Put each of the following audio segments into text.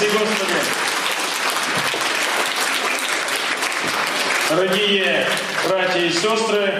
Спаси Господи. Дорогие братья и сестры,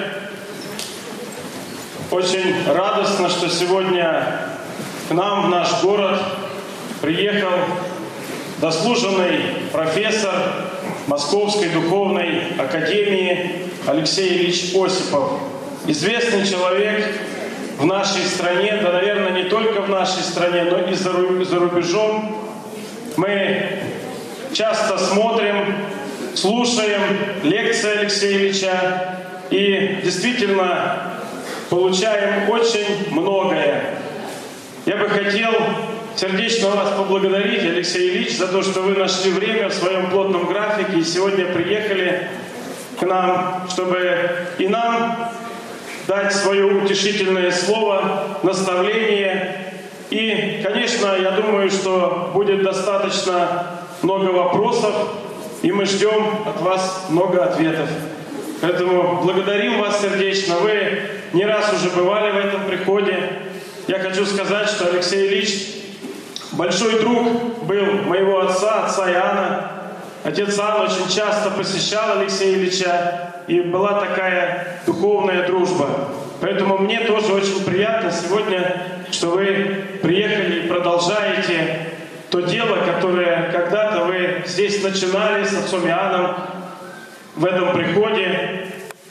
очень радостно, что сегодня к нам в наш город приехал заслуженный профессор Московской духовной академии Алексей Ильич Осипов. Известный человек в нашей стране, да, наверное, не только в нашей стране, но и за рубежом. Мы часто смотрим, слушаем лекции Алексея Ильича и действительно получаем очень многое. Я бы хотел сердечно вас поблагодарить, Алексей Ильич, за то, что вы нашли время в своем плотном графике и сегодня приехали к нам, чтобы и нам дать свое утешительное слово, наставление. И, конечно, я думаю, что будет достаточно много вопросов, и мы ждем от вас много ответов. Поэтому благодарим вас сердечно. Вы не раз уже бывали в этом приходе. Я хочу сказать, что Алексей Ильич большой друг был моего отца Иоанна. Отец Иоанн очень часто посещал Алексея Ильича, и была такая духовная дружба. Поэтому мне тоже очень приятно сегодня, что вы приехали и продолжаете то дело, которое когда-то вы здесь начинали с отцом Иоанном в этом приходе,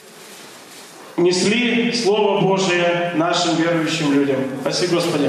несли Слово Божие нашим верующим людям. Спасибо, Господи.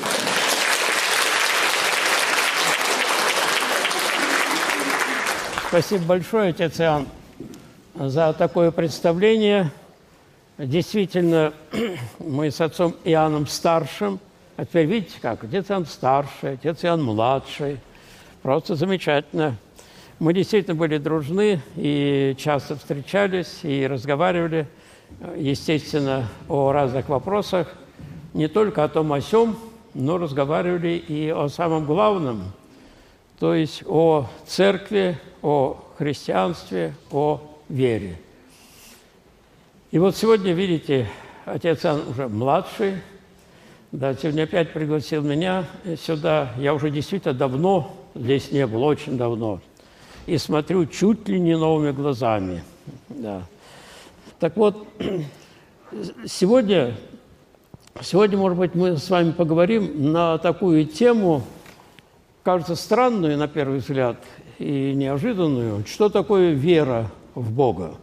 Спасибо большое, отец Иоанн, за такое представление. Действительно, мы с отцом Иоанном старшим, а теперь видите как, отец Иоанн старший, отец Иоанн младший. Просто замечательно. Мы действительно были дружны и часто встречались и разговаривали, естественно, о разных вопросах, не только о том, о сём, но разговаривали и о самом главном, то есть о церкви, о христианстве, о вере. И вот сегодня, видите, отец Иоанн уже младший, да, сегодня опять пригласил меня сюда. Я уже действительно давно здесь не был, очень давно. И смотрю чуть ли не новыми глазами. Да. Так вот, сегодня, может быть, мы с вами поговорим на такую тему, кажется, странную на первый взгляд и неожиданную. Что такое вера в Бога?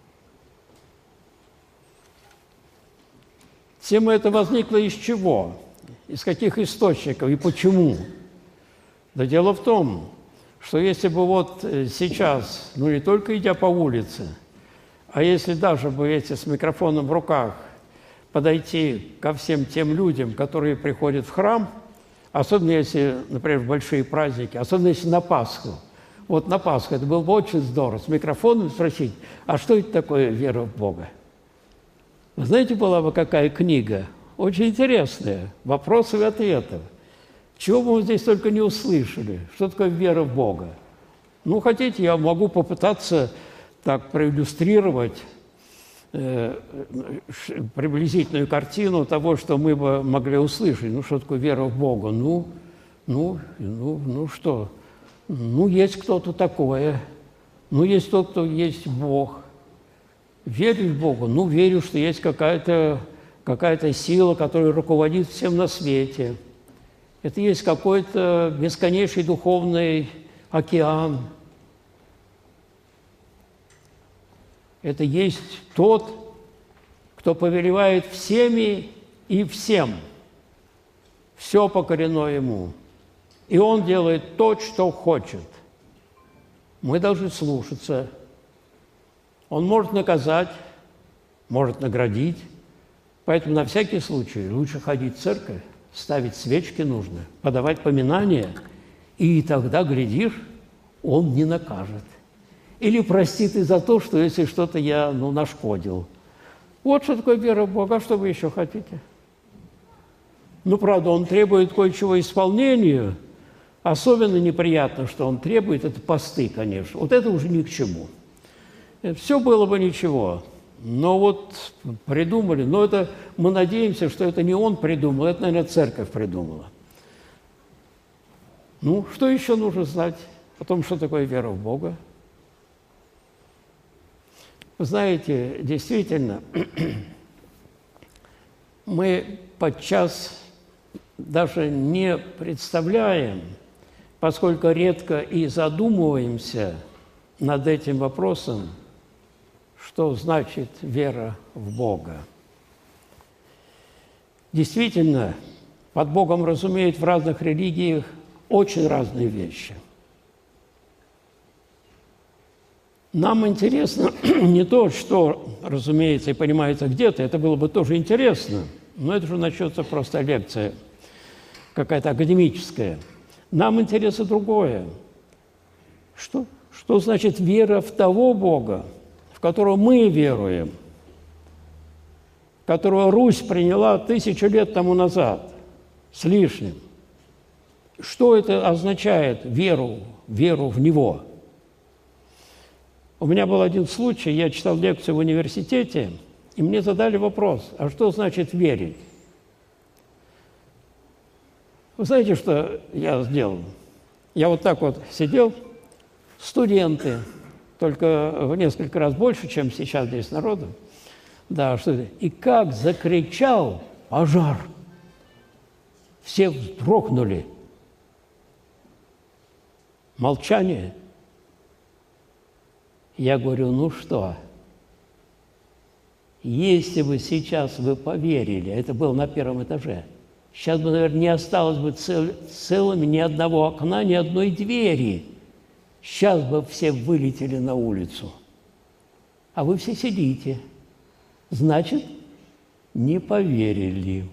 Тема эта возникла из чего? Из каких источников и почему? Да дело в том, что если бы вот сейчас, ну не только идя по улице, а если даже бы эти с микрофоном в руках подойти ко всем тем людям, которые приходят в храм, особенно если, например, в большие праздники, особенно если на Пасху. Вот на Пасху это было бы очень здорово, с микрофоном спросить, а что это такое вера в Бога? Вы знаете, была бы какая книга? Очень интересная, вопросов и ответов. Чего бы мы здесь только не услышали? Что такое вера в Бога? Ну, хотите, я могу попытаться так проиллюстрировать приблизительную картину того, что мы бы могли услышать. Ну, что такое вера в Бога? Ну что? Ну, есть кто-то такое. Ну, есть тот, кто есть Бог. Верю в Бога? Ну, верю, что есть какая-то сила, которая руководит всем на свете. Это есть какой-то бесконечный духовный океан. Это есть тот, кто повелевает всеми и всем. Все покорено Ему. И Он делает то, что хочет. Мы должны слушаться. Он может наказать, может наградить. Поэтому на всякий случай лучше ходить в церковь, ставить свечки нужно, подавать поминания, и тогда, глядишь, Он не накажет. Или простит и за то, что если что-то я нашкодил. Вот что такое вера в Бога. А что вы еще хотите? Ну, правда, Он требует кое-чего исполнения. Особенно неприятно, что Он требует, это посты, конечно. Вот это уже ни к чему. Все было бы ничего. Но вот придумали. Но это мы надеемся, что это не Он придумал, это, наверное, церковь придумала. Ну, что еще нужно знать о том, что такое вера в Бога? Вы знаете, действительно, мы подчас даже не представляем, поскольку редко и задумываемся над этим вопросом, что значит вера в Бога. Действительно, под Богом разумеют в разных религиях очень разные вещи. Нам интересно не то, что, разумеется, и понимается где-то, это было бы тоже интересно, но это же начнется просто лекция какая-то академическая. Нам интересно другое. Что значит вера в того Бога, в которого мы веруем, которого Русь приняла 1000 лет тому назад, с лишним? Что это означает, веру в Него? У меня был один случай, я читал лекцию в университете, и мне задали вопрос, а что значит верить? Вы знаете, что я сделал? Я вот так вот сидел, студенты, только в несколько раз больше, чем сейчас здесь народу, да, и как закричал пожар. Все вздрогнули. Молчание. Я говорю, ну что, если бы сейчас вы поверили, это было на 1-м этаже, сейчас бы, наверное, не осталось бы целыми ни одного окна, ни одной двери. Сейчас бы все вылетели на улицу. А вы все сидите. Значит, не поверили.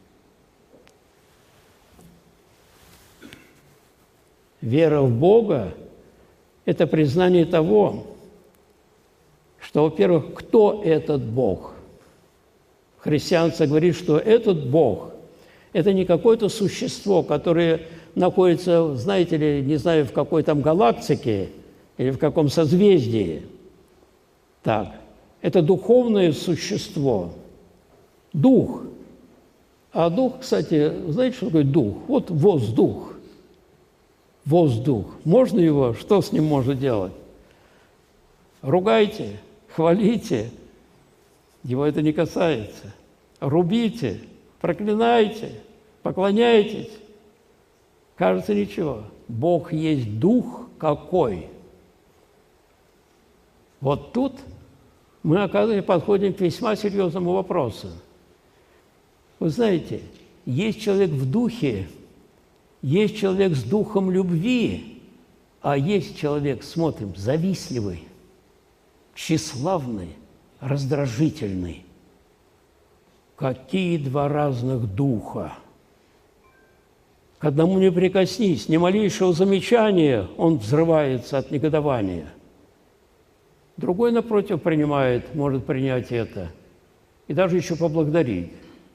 Вера в Бога – это признание того, что, во-первых, кто этот Бог? Христианство говорит, что этот Бог – это не какое-то существо, которое находится, знаете ли, не знаю, в какой там галактике или в каком созвездии. Так, это духовное существо, дух. А дух, кстати, знаете, что такое дух? Вот воздух. Воздух. Можно его? Что с ним можно делать? Ругайте, хвалите. Его это не касается. Рубите, проклинайте, поклоняйтесь. Кажется, ничего. Бог есть дух какой? Вот тут мы, оказывается, подходим к весьма серьезному вопросу. Вы знаете, есть человек в духе, есть человек с духом любви, а есть человек, смотрим, завистливый, тщеславный, раздражительный. Какие два разных духа! К одному не прикоснись, ни малейшего замечания, он взрывается от негодования. Другой, напротив, может принять это и даже еще поблагодарить.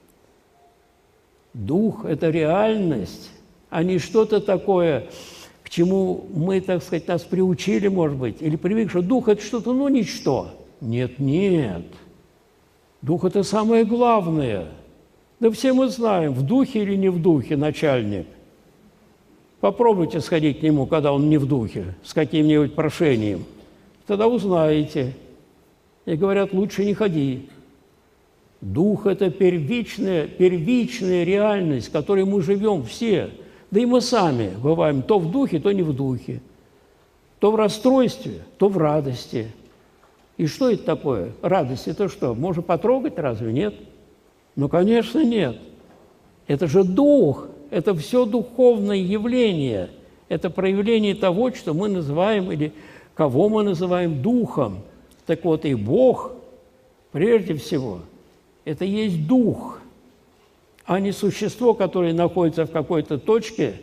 Дух – это реальность, а не что-то такое, к чему мы, так сказать, нас приучили, может быть, или привыкли, что дух – это что-то, ну, ничто. Нет, нет. Дух – это самое главное. Да все мы знаем, в духе или не в духе начальник. Попробуйте сходить к нему, когда он не в духе, с каким-нибудь прошением. Тогда узнаете. И говорят, лучше не ходи. Дух – это первичная реальность, в которой мы живем все. Да и мы сами бываем то в духе, то не в духе. То в расстройстве, то в радости. И что это такое? Радость – это что? Можно потрогать, разве нет? Ну, конечно, нет. Это же дух, это все духовное явление. Это проявление того, что мы называем, или кого мы называем духом. Так вот, и Бог, прежде всего, это есть дух, а не существо, которое находится в какой-то точке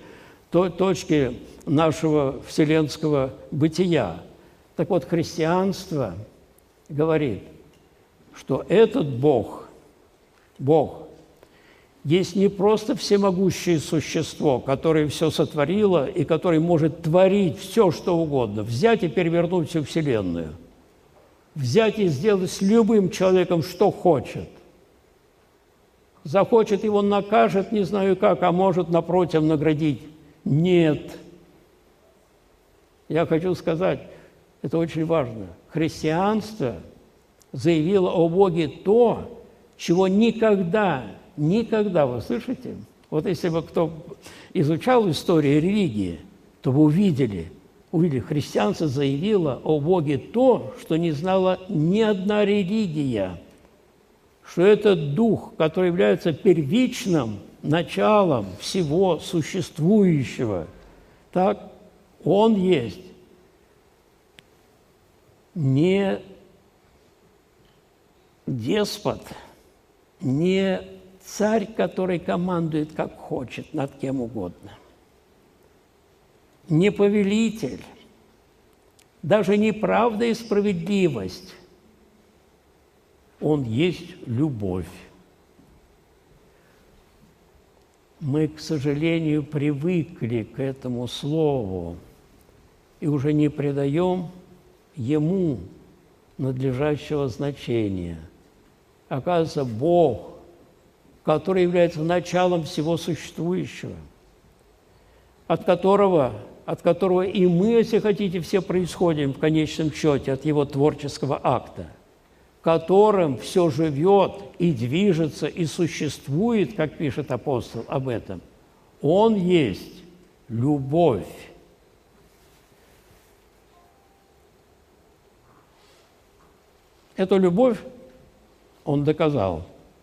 нашего вселенского бытия. Так вот, христианство говорит, что этот Бог есть не просто всемогущее существо, которое все сотворило и которое может творить все, что угодно, взять и перевернуть всю Вселенную, взять и сделать с любым человеком, что хочет. Захочет, его накажет, не знаю как, а может, напротив, наградить. Нет, Я хочу сказать, это очень важно. Христианство заявило о Боге то, чего никогда, вы слышите? Вот если бы кто изучал историю религии, то вы увидели, христианство заявило о Боге то, что не знала ни одна религия, что это Дух, который является первичным началом всего существующего. Так, Он есть не деспот, не царь, который командует как хочет над кем угодно, не повелитель, даже не правда и справедливость. Он есть любовь. Мы, к сожалению, привыкли к этому слову и уже не придаем ему надлежащего значения. Оказывается, Бог, который является началом всего существующего, от которого и мы, если хотите, все происходим в конечном счете от Его творческого акта, которым все живет и движется и существует, как пишет апостол об этом, Он есть любовь. Эту любовь Он доказал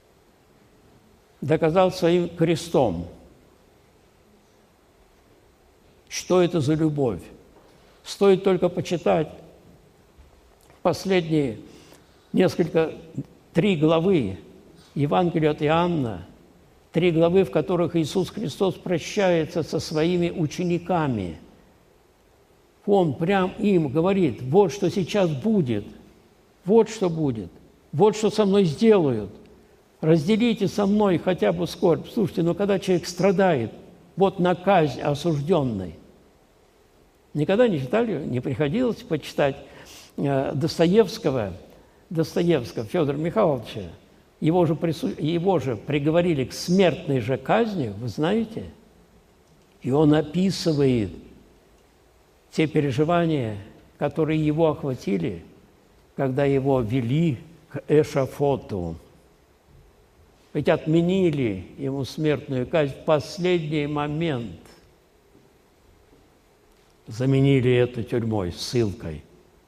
своим крестом. Что это за любовь? Стоит только почитать последние 3 главы Евангелия от Иоанна, 3 главы, в которых Иисус Христос прощается со своими учениками. Он прям им говорит: вот что сейчас будет, вот что будет, вот что со мной сделают. Разделите со мной хотя бы скорбь. Слушайте, но когда человек страдает, вот на казнь осужденной. Никогда не читали, не приходилось почитать Достоевского Федора Михайловича. Его же приговорили к смертной же казни, вы знаете? И он описывает те переживания, которые его охватили, когда его вели к эшафоту. Ведь отменили ему смертную казнь в последний момент. Заменили это тюрьмой, ссылкой.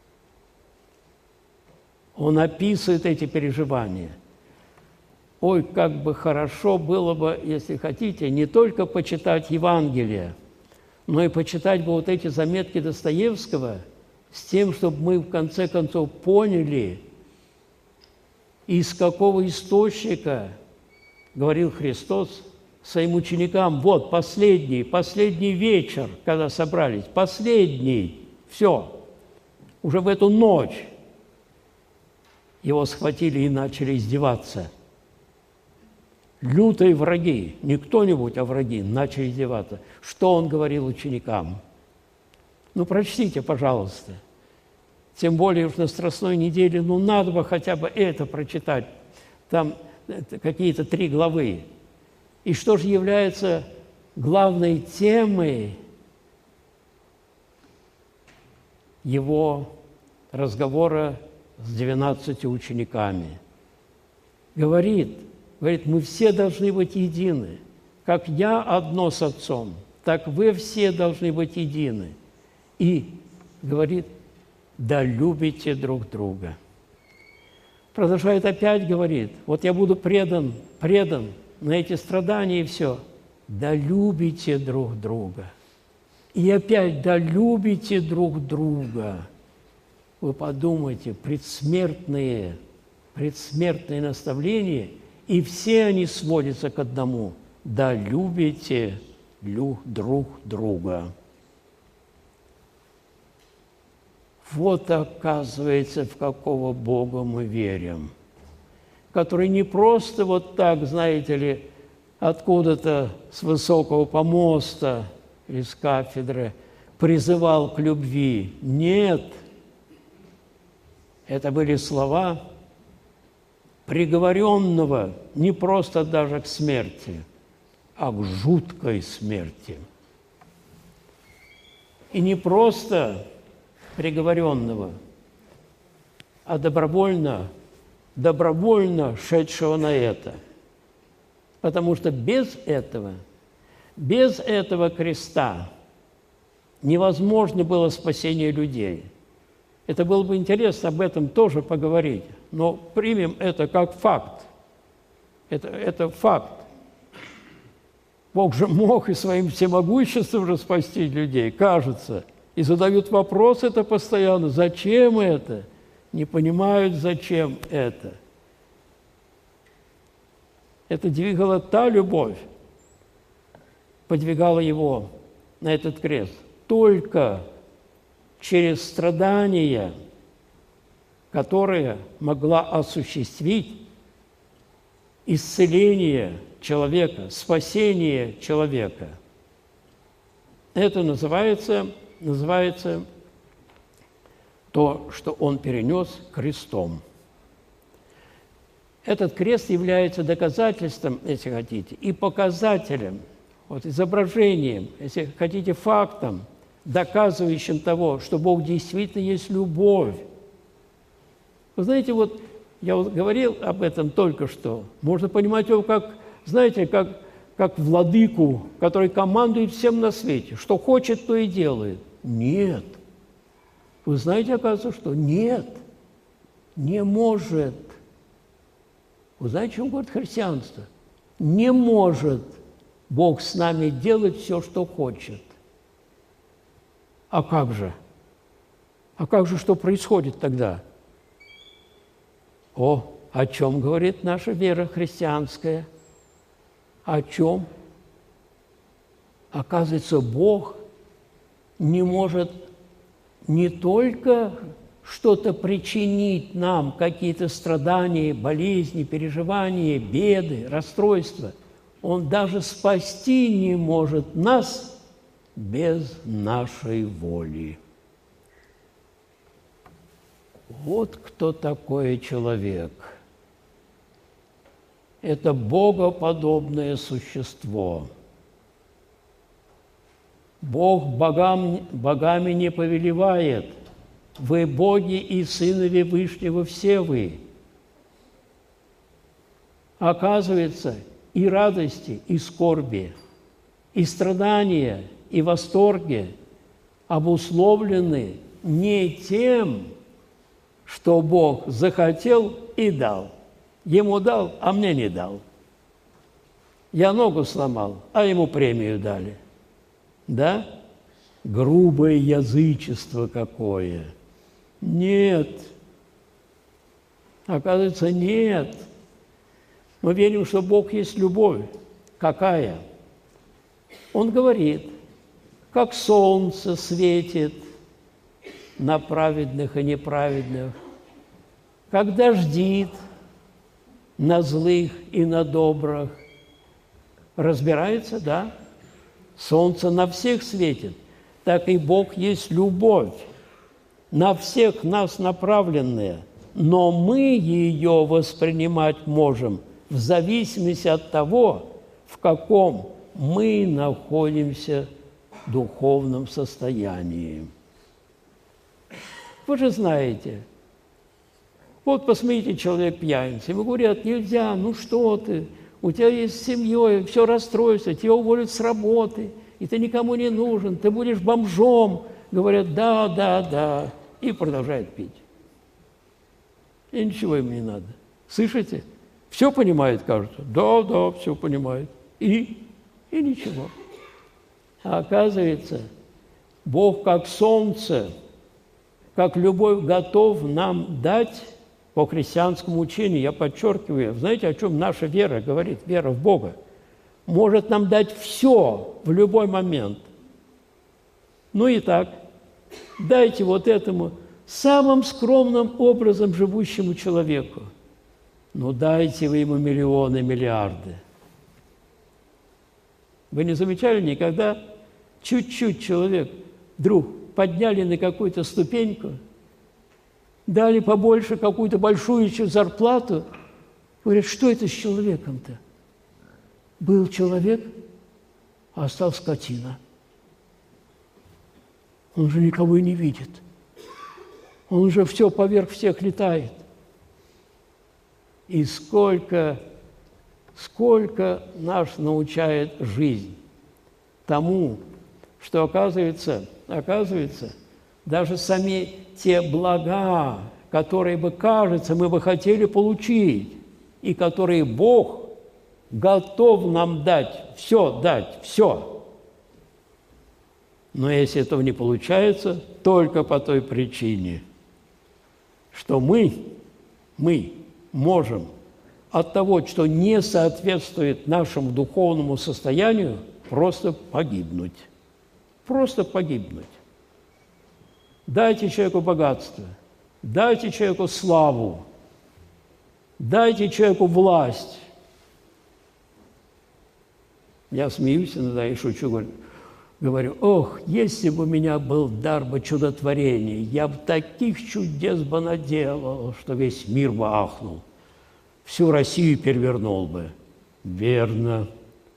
Он описывает эти переживания. Ой, как бы хорошо было бы, если хотите, не только почитать Евангелие, но и почитать бы вот эти заметки Достоевского с тем, чтобы мы в конце концов поняли, из какого источника говорил Христос своим ученикам: вот последний вечер, когда собрались, последний, все, уже в эту ночь его схватили и начали издеваться. Лютые враги, не кто-нибудь, а враги, начали издеваться. Что он говорил ученикам? Ну, прочтите, пожалуйста. Тем более уж на Страстной неделе, надо бы хотя бы это прочитать. Там какие-то 3 главы. И что же является главной темой его разговора с 12 учениками? Говорит, мы все должны быть едины. Как я одно с Отцом, так вы все должны быть едины. И говорит: да любите друг друга. Продолжает опять, говорит: вот я буду предан на эти страдания и все. Да любите друг друга. И опять: да любите друг друга. Вы подумайте, предсмертные наставления, и все они сводятся к одному: да любите друг друга. Вот, оказывается, в какого Бога мы верим, который не просто вот так, знаете ли, откуда-то с высокого помоста или с кафедры призывал к любви. Нет, это были слова приговоренного не просто даже к смерти, а к жуткой смерти. И не просто приговоренного, а добровольно шедшего на это. Потому что без этого креста невозможно было спасение людей. Это было бы интересно об этом тоже поговорить, но примем это как факт. Это факт. Бог же мог и своим всемогуществом же спасти людей, кажется. И задают вопрос это постоянно. Зачем это? Не понимают, зачем это. Это двигала та любовь, подвигала его на этот крест. Только через страдания, которые могла осуществить исцеление человека, спасение человека. Это называется то, что он перенес крестом. Этот крест является доказательством, если хотите, и показателем, изображением, если хотите, фактом, доказывающим того, что Бог действительно есть любовь. Вы знаете, я говорил об этом только что. Можно понимать его как, знаете, как владыку, который командует всем на свете. Что хочет, то и делает. Нет. Вы знаете, оказывается, что нет. Не может. Вы знаете, о чем говорит христианство? Не может Бог с нами делать все, что хочет. А как же? А как же, что происходит тогда? О чем говорит наша вера христианская? О чем? Оказывается, Бог не может не только что-то причинить нам, какие-то страдания, болезни, переживания, беды, расстройства. Он даже спасти не может нас без нашей воли. Вот кто такой человек. Это богоподобное существо. Бог богами не повелевает. Вы боги и сынове Вышнего все вы. Оказывается, и радости, и скорби, и страдания, и восторги обусловлены не тем, что Бог захотел и дал. Ему дал, а мне не дал. Я ногу сломал, а ему премию дали. Да? Грубое язычество какое. Нет. Оказывается, нет. Мы верим, что Бог есть любовь. Какая? Он говорит, как солнце светит на праведных и неправедных, как дождит на злых и на добрых. Разбирается, да? Солнце на всех светит, так и Бог есть любовь, на всех нас направленная, но мы ее воспринимать можем в зависимости от того, в каком мы находимся духовном состоянии. Вы же знаете, посмотрите, человек пьяница, ему говорят, нельзя, ну что ты, у тебя есть с семьей, все расстройство, тебя уволят с работы, и ты никому не нужен, ты будешь бомжом. Говорят, да, и продолжают пить. И ничего им не надо. Слышите? Все понимает, кажется. Да, все понимает. И ничего. А оказывается, Бог как солнце, как любовь готов нам дать по христианскому учению, я подчеркиваю, знаете, о чем наша вера говорит, вера в Бога, может нам дать все в любой момент. Ну и так, дайте этому самым скромным образом живущему человеку, дайте вы ему миллионы, миллиарды. Вы не замечали никогда, чуть-чуть человек вдруг подняли на какую-то ступеньку, дали побольше, какую-то большую зарплату, говорят, что это с человеком-то? Был человек, а стал скотина. Он же никого и не видит. Он же все поверх всех летает. И сколько нас научает жизнь тому, что оказывается, даже сами те блага, которые бы, кажется, мы бы хотели получить, и которые Бог готов нам дать, все. Но если этого не получается, только по той причине, что мы можем от того, что не соответствует нашему духовному состоянию, просто погибнуть. Просто погибнуть. Дайте человеку богатство, дайте человеку славу, дайте человеку власть. Я смеюсь иногда и шучу, говорю, ох, если бы у меня был дар бы чудотворения, я бы таких чудес бы наделал, что весь мир бы ахнул, всю Россию перевернул бы. Верно.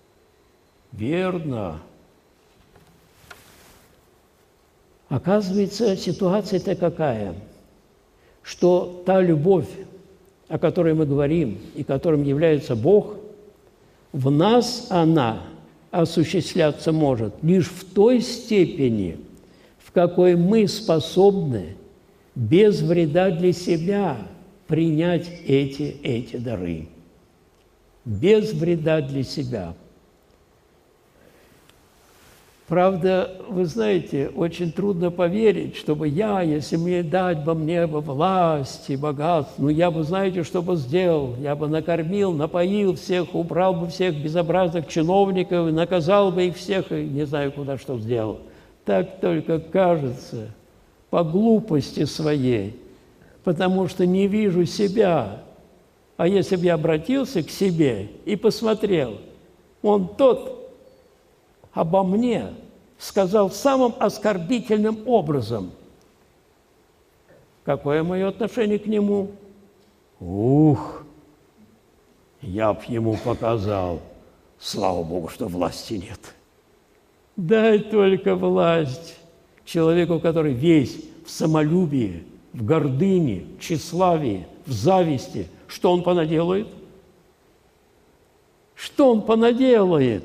Оказывается, ситуация-то какая, что та любовь, о которой мы говорим и которым является Бог, в нас она осуществляться может лишь в той степени, в какой мы способны без вреда для себя принять эти дары. Без вреда для себя. Правда, вы знаете, очень трудно поверить, чтобы если мне дать бы мне власть и богатство, я бы, знаете, что бы сделал? Я бы накормил, напоил всех, убрал бы всех безобразных чиновников, наказал бы их всех, и не знаю, куда что сделал. Так только кажется, по глупости своей, потому что не вижу себя. А если бы я обратился к себе и посмотрел, он тот обо мне сказал самым оскорбительным образом. Какое мое отношение к нему? Я б ему показал. Слава Богу, что власти нет. Дай только власть человеку, который весь в самолюбии, в гордыне, в тщеславии, в зависти. Что он понаделает? Что он понаделает?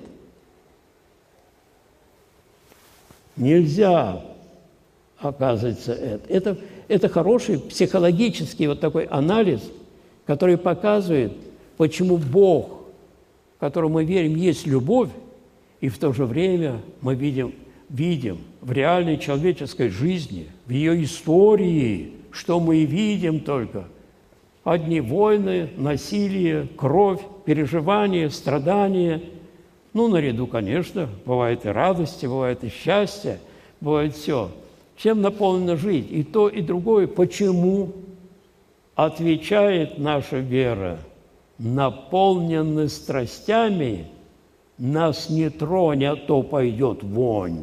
Нельзя, оказывается, это. Это хороший психологический вот такой анализ, который показывает, почему Бог, в которого мы верим, есть любовь, и в то же время мы видим в реальной человеческой жизни, в ее истории, что мы видим только одни войны, насилие, кровь, переживания, страдания. Наряду, конечно, бывает и радости, бывает и счастье, бывает все. Чем наполнена жизнь? И то, и другое. Почему отвечает наша вера? Наполнены страстями, нас не тронь, а то пойдет вонь.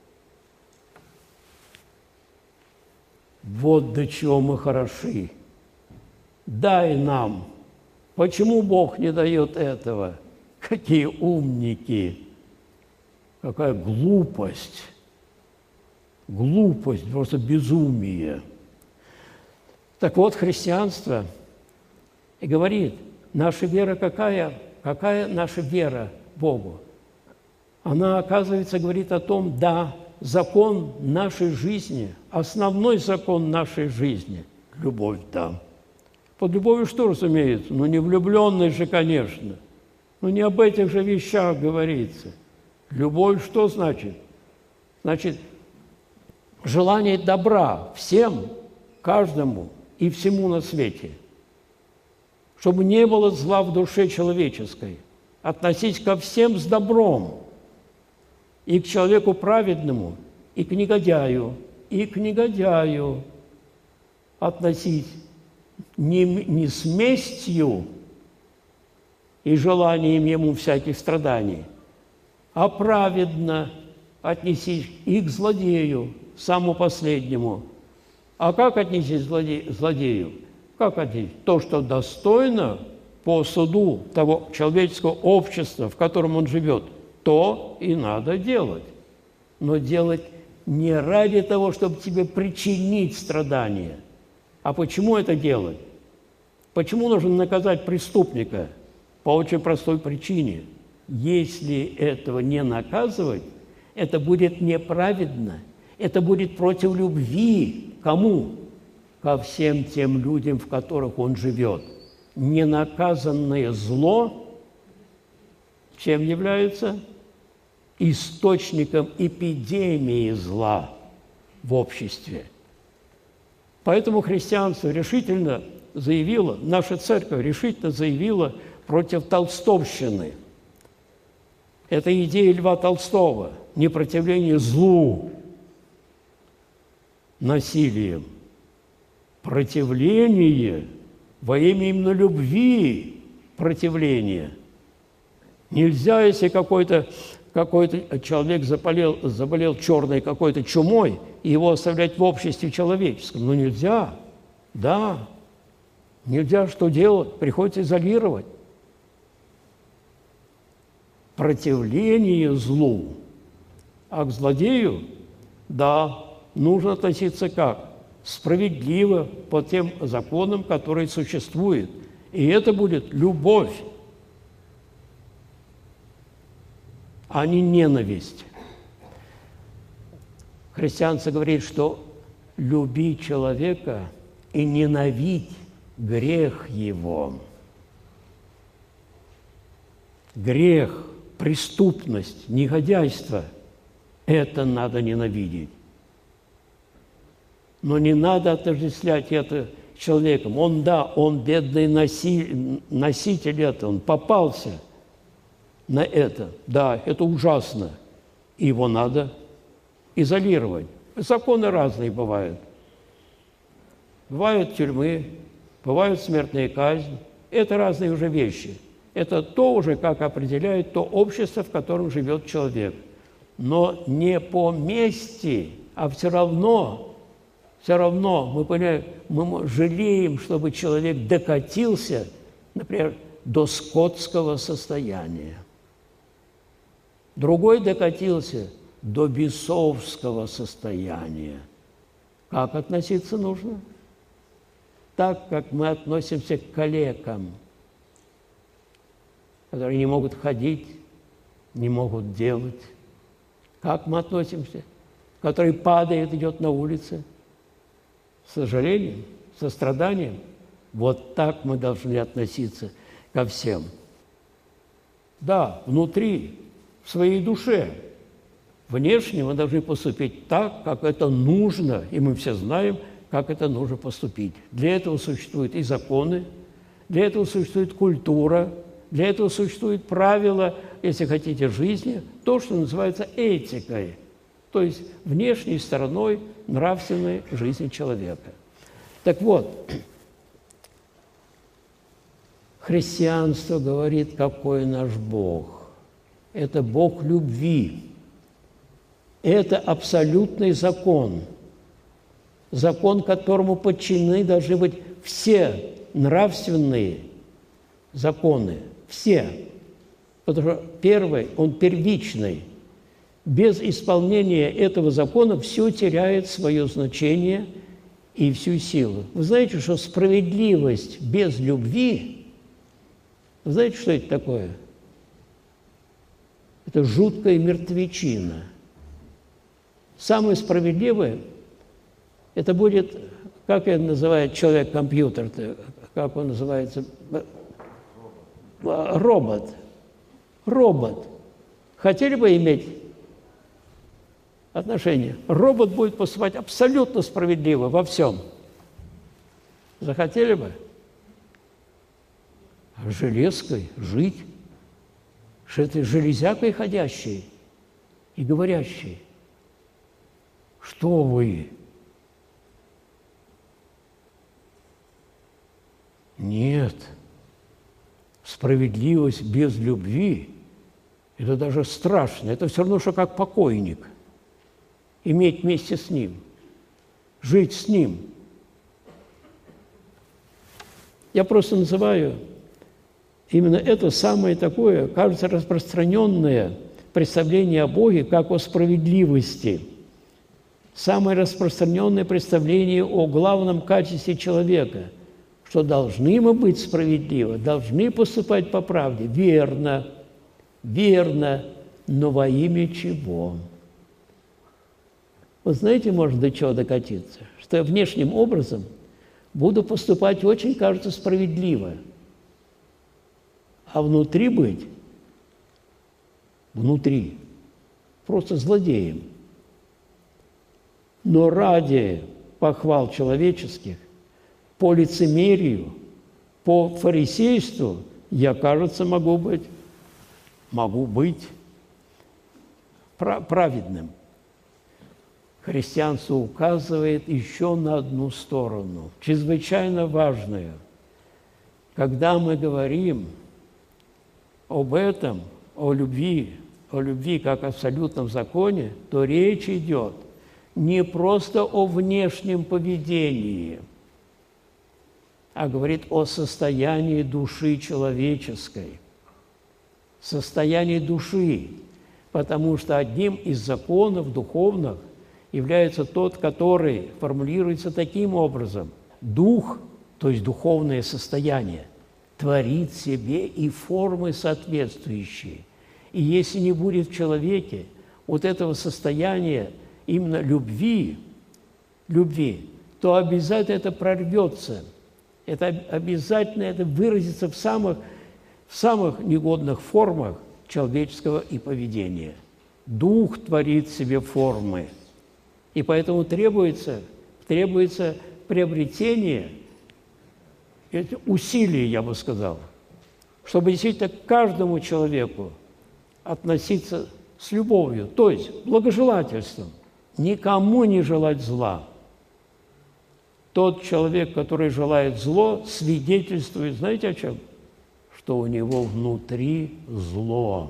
Вот до чего мы хороши. Дай нам. Почему Бог не дает этого? Какие умники! Какая глупость! Глупость, просто безумие. Так вот, христианство и говорит, наша вера какая? Какая наша вера Богу? Она, оказывается, говорит о том, да, закон нашей жизни, основной закон нашей жизни – любовь, да. Под любовью что разумеется? Не влюбленный же, конечно. Не об этих же вещах говорится. Любовь что значит? Значит, желание добра всем, каждому и всему на свете. Чтобы не было зла в душе человеческой. Относись ко всем с добром. И к человеку праведному, и к негодяю, относись не с местью и желанием ему всяких страданий, а праведно отнесись и к злодею, самому последнему. А как отнесись к злодею? Как отнесись? То, что достойно по суду того человеческого общества, в котором он живет, то и надо делать. Но делать не ради того, чтобы тебе причинить страдания. А почему это делать? Почему нужно наказать преступника? По очень простой причине. Если этого не наказывать, это будет неправедно. Это будет против любви. Кому? Ко всем тем людям, в которых он живет. Ненаказанное зло чем является? Источником эпидемии зла в обществе. Поэтому христианство решительно заявило, наша церковь решительно заявила против толстовщины. Это идея Льва Толстого, непротивление злу насилием, противление во имя именно любви, противление. Нельзя, если какой-то человек заболел черной какой-то чумой, и его оставлять в обществе человеческом. Ну, нельзя. Да. Нельзя, что делать? Приходится изолировать. Противление злу. А к злодею, да, нужно относиться как? Справедливо по тем законам, которые существуют. И это будет любовь, а не ненависть. Христианство говорит, что люби человека и ненавидь грех его. Грех, преступность, негодяйство – это надо ненавидеть. Но не надо отождествлять это с человеком. Он бедный носитель этого, он попался на это. Да, это ужасно. Его надо изолировать. Законы разные бывают. Бывают тюрьмы, бывают смертные казни. Это разные уже вещи. Это то уже, как определяет то общество, в котором живет человек. Но не по мести, а все равно мы понимаем, мы жалеем, чтобы человек докатился, например, до скотского состояния. Другой докатился до бесовского состояния. Как относиться нужно? Так, как мы относимся к калекам, которые не могут ходить, не могут делать. Как мы относимся? Который падает, идет на улице. С сожалением, состраданием. Вот так мы должны относиться ко всем. Да, внутри, в своей душе. Внешне мы должны поступить так, как это нужно, и мы все знаем, как это нужно поступить. Для этого существуют и законы, для этого существует культура, для этого существуют правила, если хотите, жизни, то, что называется этикой, то есть внешней стороной нравственной жизни человека. Так вот, христианство говорит, какой наш Бог. Это Бог любви. Это абсолютный закон. Закон, которому подчинены должны быть все нравственные законы. Все. Потому что первый, он первичный. Без исполнения этого закона все теряет свое значение и всю силу. Вы знаете, что справедливость без любви, вы знаете, что это такое? Это жуткая мертвечина. Самое справедливое – это будет, как это называет человек-компьютер, как он называется? Робот. Робот. Хотели бы иметь отношения? Робот будет поступать абсолютно справедливо во всем. Захотели бы? Железкой жить, что это железякой ходящей и говорящей. Что вы? Нет. Справедливость без любви – это даже страшно. Это все равно, что как покойник. Иметь вместе с ним, жить с ним. Я просто называю именно это самое такое, кажется, распространенное представление о Боге, как о справедливости. самое распространенное представление о главном качестве человека, что должны мы быть справедливы, должны поступать по правде. Верно, верно, но во имя чего? Вы знаете, может до чего докатиться? Что я внешним образом буду поступать очень, кажется, справедливо, а внутри быть, внутри, просто злодеем. Но ради похвал человеческих, по лицемерию, по фарисейству я, кажется, могу быть праведным. Христианство указывает еще на одну сторону, чрезвычайно важную. Когда мы говорим об этом, о любви как абсолютном законе, то речь идет не просто о внешнем поведении, а говорит о состоянии души человеческой, состоянии души, потому что одним из законов духовных является тот, который формулируется таким образом. Дух, то есть духовное состояние, творит в себе и формы соответствующие. И если не будет в человеке вот этого состояния именно любви, то обязательно это прорвется. Это обязательно это выразится в самых негодных формах человеческого и поведения. Дух творит в себе формы. И поэтому требуется приобретение, усилий, я бы сказал, чтобы действительно к каждому человеку относиться с любовью, то есть благожелательством, никому не желать зла. Тот человек, который желает зло, свидетельствует, знаете о чем? Что у него внутри зло.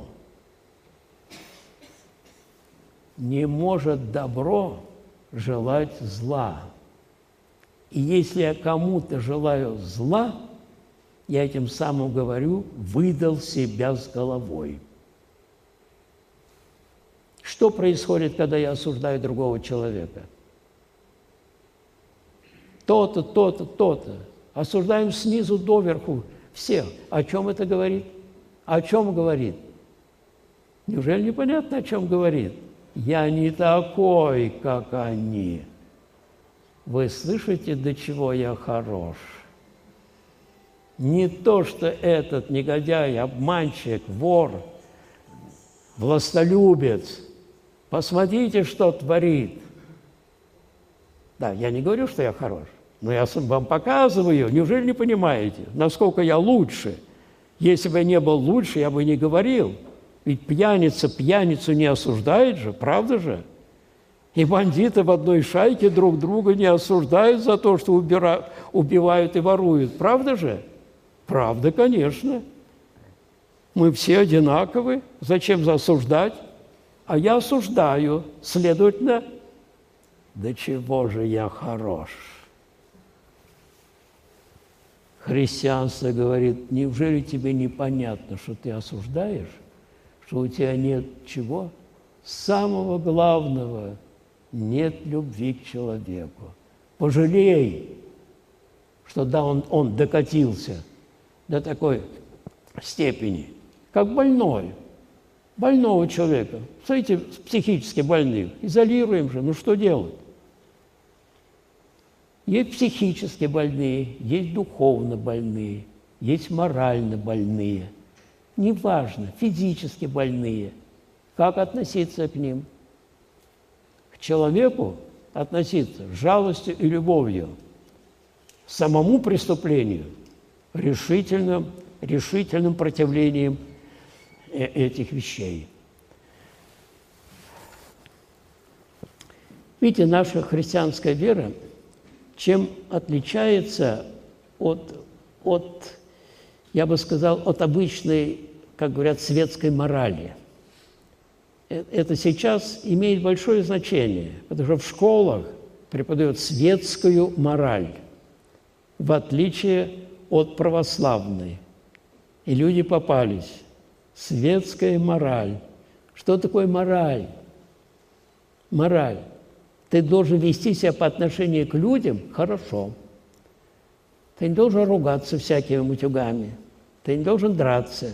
Не может добро желать зла. И если я кому-то желаю зла, я этим самым говорю, выдал себя с головой. Что происходит, когда я осуждаю другого человека? То-то, то-то, то-то. Осуждаем снизу доверху всех. О чем это говорит? О чем говорит? Неужели непонятно, о чем говорит? Я не такой, как они. Вы слышите, до чего я хорош? Не то, что этот негодяй, обманщик, вор, властолюбец. Посмотрите, что творит. Да, я не говорю, что я хорош, но я вам показываю. Неужели не понимаете, насколько я лучше? Если бы я не был лучше, я бы не говорил. Ведь пьяница пьяницу не осуждает же, правда же? И бандиты в одной шайке друг друга не осуждают за то, что убивают и воруют, правда же? Правда, конечно. Мы все одинаковы, зачем осуждать? А я осуждаю, следовательно, до чего же я хорош? Христианство говорит, неужели тебе непонятно, что ты осуждаешь, что у тебя нет чего? Самого главного – нет любви к человеку. Пожалей, что да, он докатился до такой степени, как больного человека. Смотрите, психически больных. Изолируем же, ну что делать? Есть психически больные, есть духовно больные, есть морально больные. Неважно, физически больные. Как относиться к ним? К человеку относиться с жалостью и любовью. Самому преступлению решительным противлением этих вещей. Видите, наша христианская вера чем отличается от, я бы сказал, от обычной, как говорят, светской морали. Это сейчас имеет большое значение, потому что в школах преподают светскую мораль, в отличие от православной. И люди попались. Светская мораль. Что такое мораль? Мораль. Ты должен вести себя по отношению к людям хорошо. Ты не должен ругаться всякими матюгами. Ты не должен драться.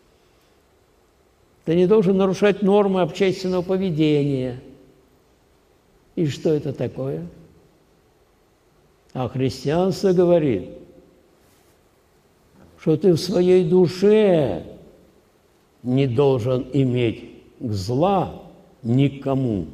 Ты не должен нарушать нормы общественного поведения. И что это такое? А христианство говорит, что ты в своей душе не должен иметь зла никому.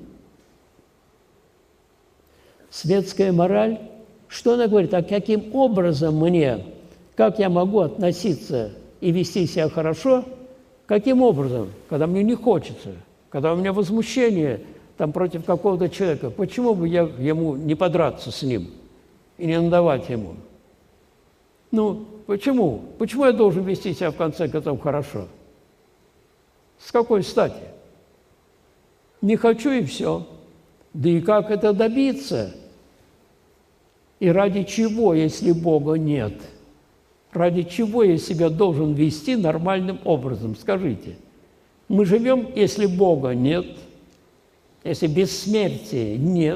Светская мораль, что она говорит? А каким образом мне, как я могу относиться и вести себя хорошо? Каким образом? Когда мне не хочется, когда у меня возмущение там, против какого-то человека, почему бы я ему не подраться с ним и не надавать ему? Ну, почему? Почему я должен вести себя в конце концов хорошо? С какой стати? Не хочу и все. Да и как это добиться? И ради чего, если Бога нет? Ради чего я себя должен вести нормальным образом? Скажите. Мы живем, если Бога нет, если бессмертия нет.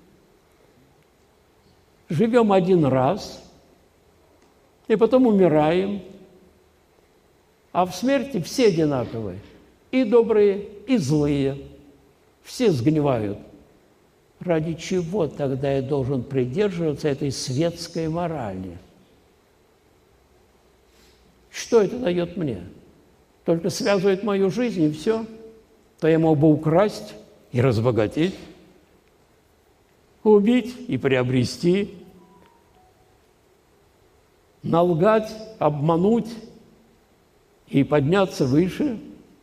Живем один раз, и потом умираем. А в смерти все одинаковые. И добрые, и злые. Все сгнивают. Ради чего тогда я должен придерживаться этой светской морали? Что это дает мне? Только связывает мою жизнь, и все. То я мог бы украсть и разбогатеть, убить и приобрести, налгать, обмануть и подняться выше.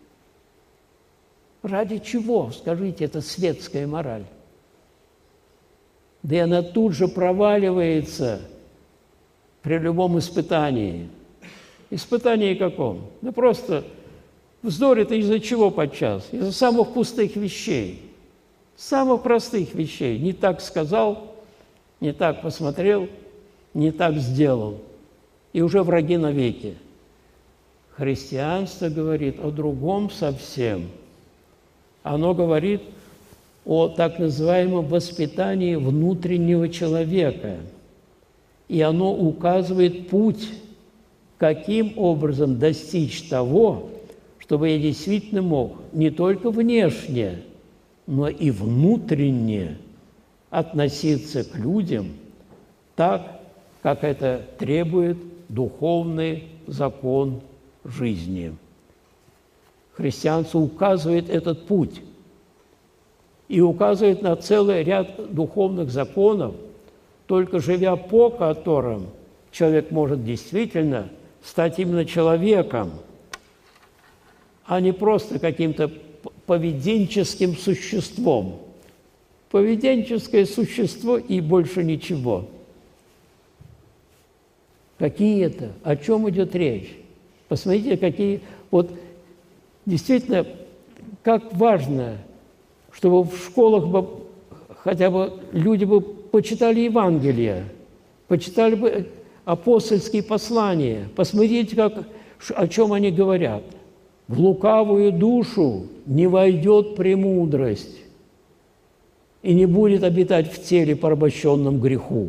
Ради чего, скажите, это светская мораль? Да и она тут же проваливается при любом испытании. Испытание каком? Да просто вздорит из-за чего подчас? Из-за самых пустых вещей, самых простых вещей. Не так сказал, не так посмотрел, не так сделал. И уже враги навеки. Христианство говорит о другом совсем. Оно говорит о так называемом воспитании внутреннего человека. И оно указывает путь, каким образом достичь того, чтобы я действительно мог не только внешне, но и внутренне относиться к людям так, как это требует духовный закон жизни. Христианство указывает этот путь и указывает на целый ряд духовных законов, только живя по которым человек может действительно стать именно человеком, а не просто каким-то поведенческим существом. Поведенческое существо и больше ничего. Какие это? О чем идет речь? Посмотрите, какие... Вот действительно, как важно, чтобы в школах бы хотя бы люди бы почитали Евангелие, почитали бы апостольские послания. Посмотрите, о чем они говорят. В лукавую душу не войдет премудрость и не будет обитать в теле, порабощенном греху.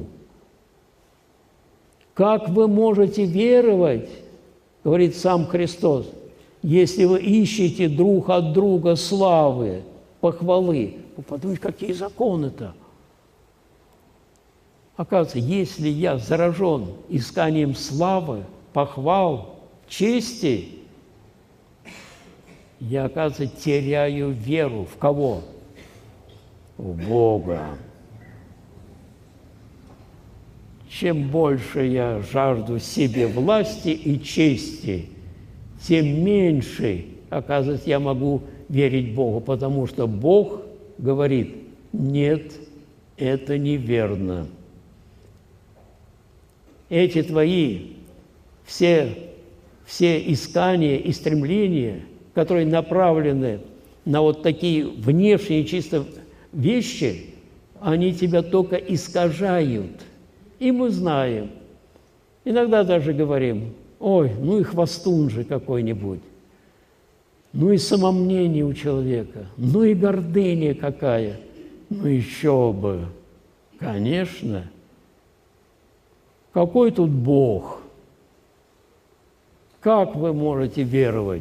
Как вы можете веровать, говорит сам Христос, если вы ищете друг от друга славы, похвалы? Вы подумайте, какие законы-то? Оказывается, если я заражен исканием славы, похвал, чести, я, оказывается, теряю веру. В кого? В Бога. Чем больше я жажду себе власти и чести, тем меньше, оказывается, я могу верить Богу, потому что Бог говорит: нет, это неверно. Эти твои все искания и стремления, которые направлены на вот такие внешние чисто вещи, они тебя только искажают. И мы знаем, иногда даже говорим: ой, ну и хвостун же какой-нибудь, ну и самомнение у человека, ну и гордыня какая. Ну еще бы, конечно. Какой тут Бог? Как вы можете веровать,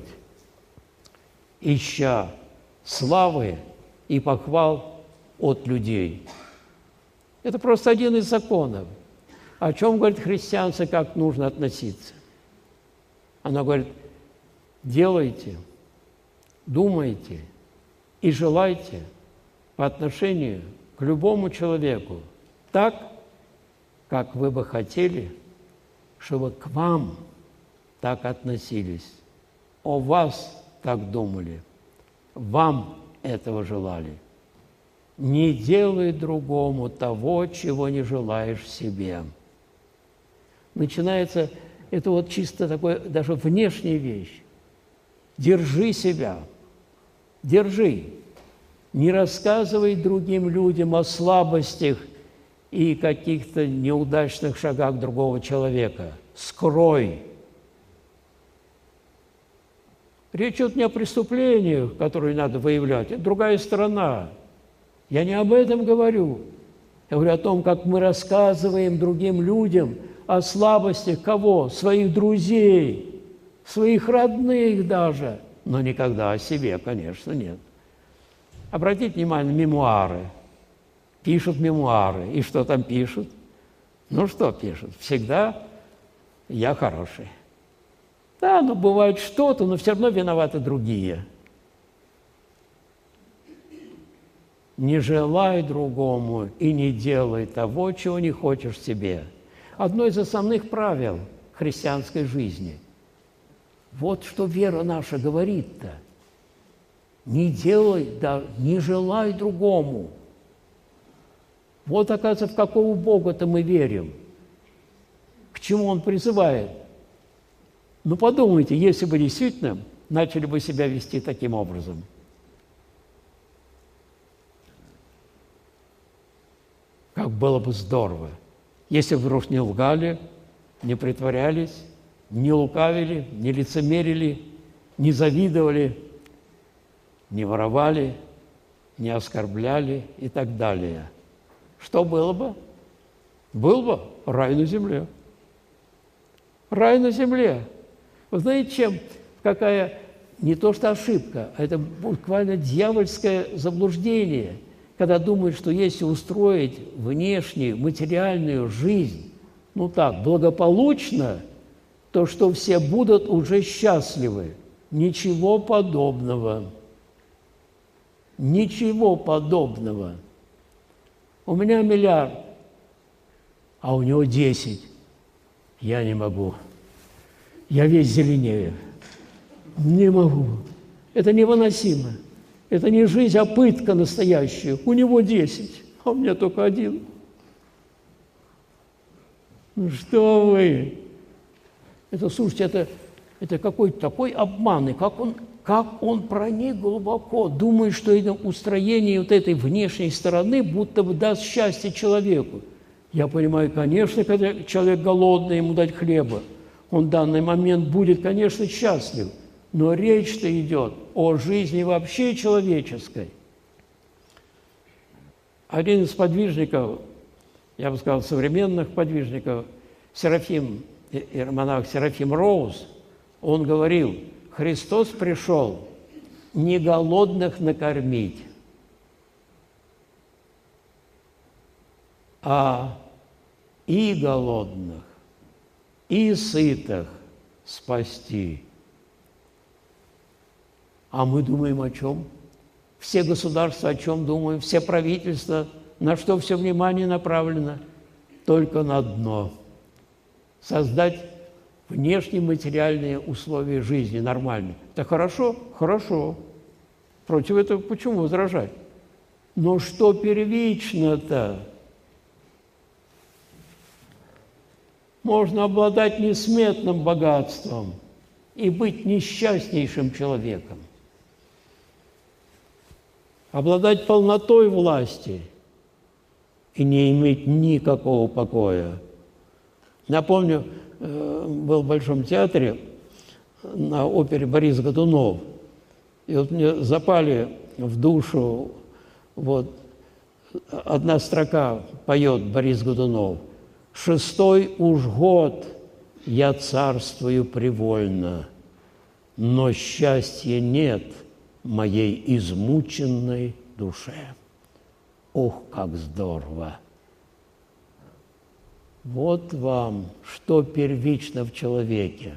ища славы и похвал от людей? Это просто один из законов. О чем говорит христианство, как нужно относиться? Она говорит, делайте, думайте и желайте по отношению к любому человеку так, как вы бы хотели, чтобы к вам так относились, о вас так думали, вам этого желали. Не делай другому того, чего не желаешь себе. Начинается, это вот чисто такое, даже внешняя вещь. Держи себя, держи. Не рассказывай другим людям о слабостях и каких-то неудачных шагах другого человека. Скрой. Речь идет не о преступлениях, которые надо выявлять, это другая сторона. Я не об этом говорю. Я говорю о том, как мы рассказываем другим людям о слабостях кого? Своих друзей, своих родных даже, но никогда о себе, конечно, нет. Обратите внимание на мемуары. Пишут мемуары. И что там пишут? Ну, что пишут? Всегда я хороший. Да, но бывает что-то, но все равно виноваты другие. Не желай другому и не делай того, чего не хочешь себе. Одно из основных правил христианской жизни. Вот что вера наша говорит-то. Не делай, да, не желай другому. Вот, оказывается, в какого Бога-то мы верим. К чему Он призывает? Ну, подумайте, если бы действительно начали бы себя вести таким образом. Как было бы здорово, если бы вдруг не лгали, не притворялись, не лукавили, не лицемерили, не завидовали, не воровали, не оскорбляли и так далее. Что было бы? Был бы рай на земле. Рай на земле. Вы знаете, какая не то что ошибка, а это буквально дьявольское заблуждение, когда думают, что если устроить внешнюю материальную жизнь, ну так, благополучно, то что все будут уже счастливы. Ничего подобного. Ничего подобного. У меня 1 миллиард, а у него 10. Я не могу. Я весь зеленею. Не могу. Это невыносимо. Это не жизнь, а пытка настоящая. У него 10, а у меня только 1. Ну что вы? Это, слушайте, это какой-то такой обман. И как он проник глубоко, думает, что это устроение вот этой внешней стороны будто бы даст счастье человеку. Я понимаю, конечно, когда человек голодный, ему дать хлеба, он в данный момент будет, конечно, счастлив. Но речь-то идет о жизни вообще человеческой. Один из подвижников, я бы сказал, современных подвижников, иеромонах Серафим Роуз, он говорил, Христос пришел не голодных накормить, а и голодных, и сытых спасти. А мы думаем о чем? Все государства о чем думают? Все правительства? На что все внимание направлено? Только на одно. Создать внешние материальные условия жизни нормальные. Это хорошо? Хорошо. Против этого почему возражать? Но что первично-то? Можно обладать несметным богатством и быть несчастнейшим человеком. Обладать полнотой власти и не иметь никакого покоя. Напомню, был в Большом театре на опере Борис Годунов, и вот мне запали в душу вот одна строка поет Борис Годунов. «6-й уж год я царствую привольно, но счастья нет моей измученной душе». Ох, как здорово! Вот вам, что первично в человеке.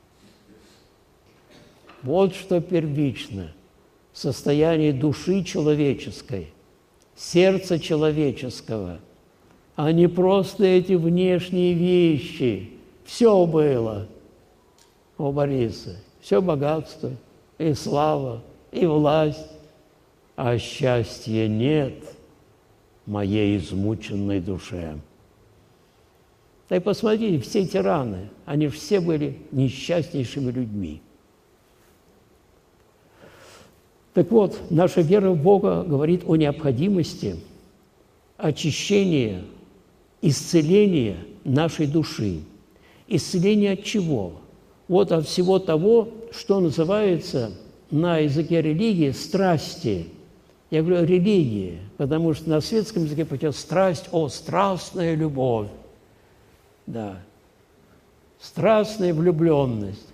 Вот что первично в состоянии души человеческой, сердца человеческого, а не просто эти внешние вещи. Все было у Бориса, все богатство, и слава, и власть, а счастья нет моей измученной душе. Да и посмотрите, все тираны, они все были несчастнейшими людьми. Так вот, наша вера в Бога говорит о необходимости очищения, исцеления нашей души. Исцеление от чего? Вот от всего того, что называется на языке религии страсти. Я говорю религия, потому что на светском языке почему страсть, страстная любовь. Да, страстная влюбленность.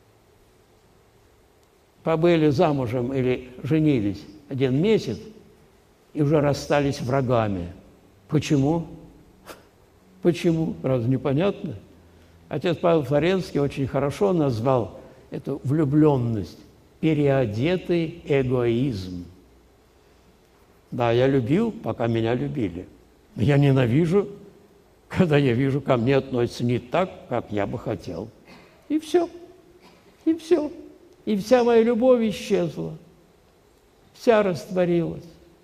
Побыли замужем или женились 1 месяц и уже расстались врагами. Почему? Почему? Разве непонятно? Отец Павел Флоренский очень хорошо назвал эту влюбленность переодетый эгоизм. Да, я любил, пока меня любили. Я ненавижу, когда я вижу, ко мне относятся не так, как я бы хотел. И все. И все. И вся моя любовь исчезла. Вся растворилась.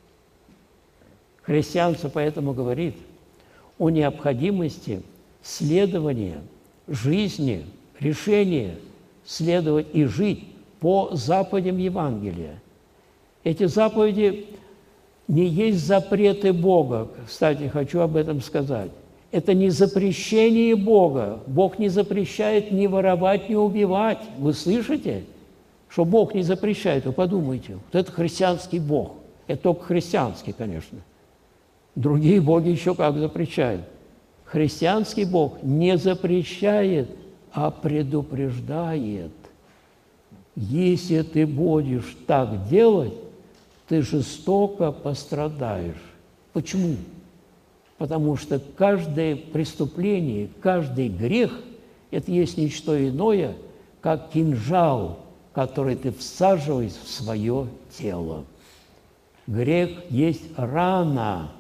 Христианство поэтому говорит о необходимости следования жизни, решения следовать и жить по заповедям Евангелия. Эти заповеди не есть запреты Бога. Кстати, хочу об этом сказать. Это не запрещение Бога. Бог не запрещает ни воровать, ни убивать. Вы слышите, что Бог не запрещает? Вы подумайте. Вот это христианский Бог. Это только христианский, конечно. Другие боги еще как запрещают. Христианский Бог не запрещает, а предупреждает. Если ты будешь так делать, ты жестоко пострадаешь. Почему? Потому что каждое преступление, каждый грех – это есть не что иное, как кинжал, который ты всаживаешь в свое тело. Грех есть рана.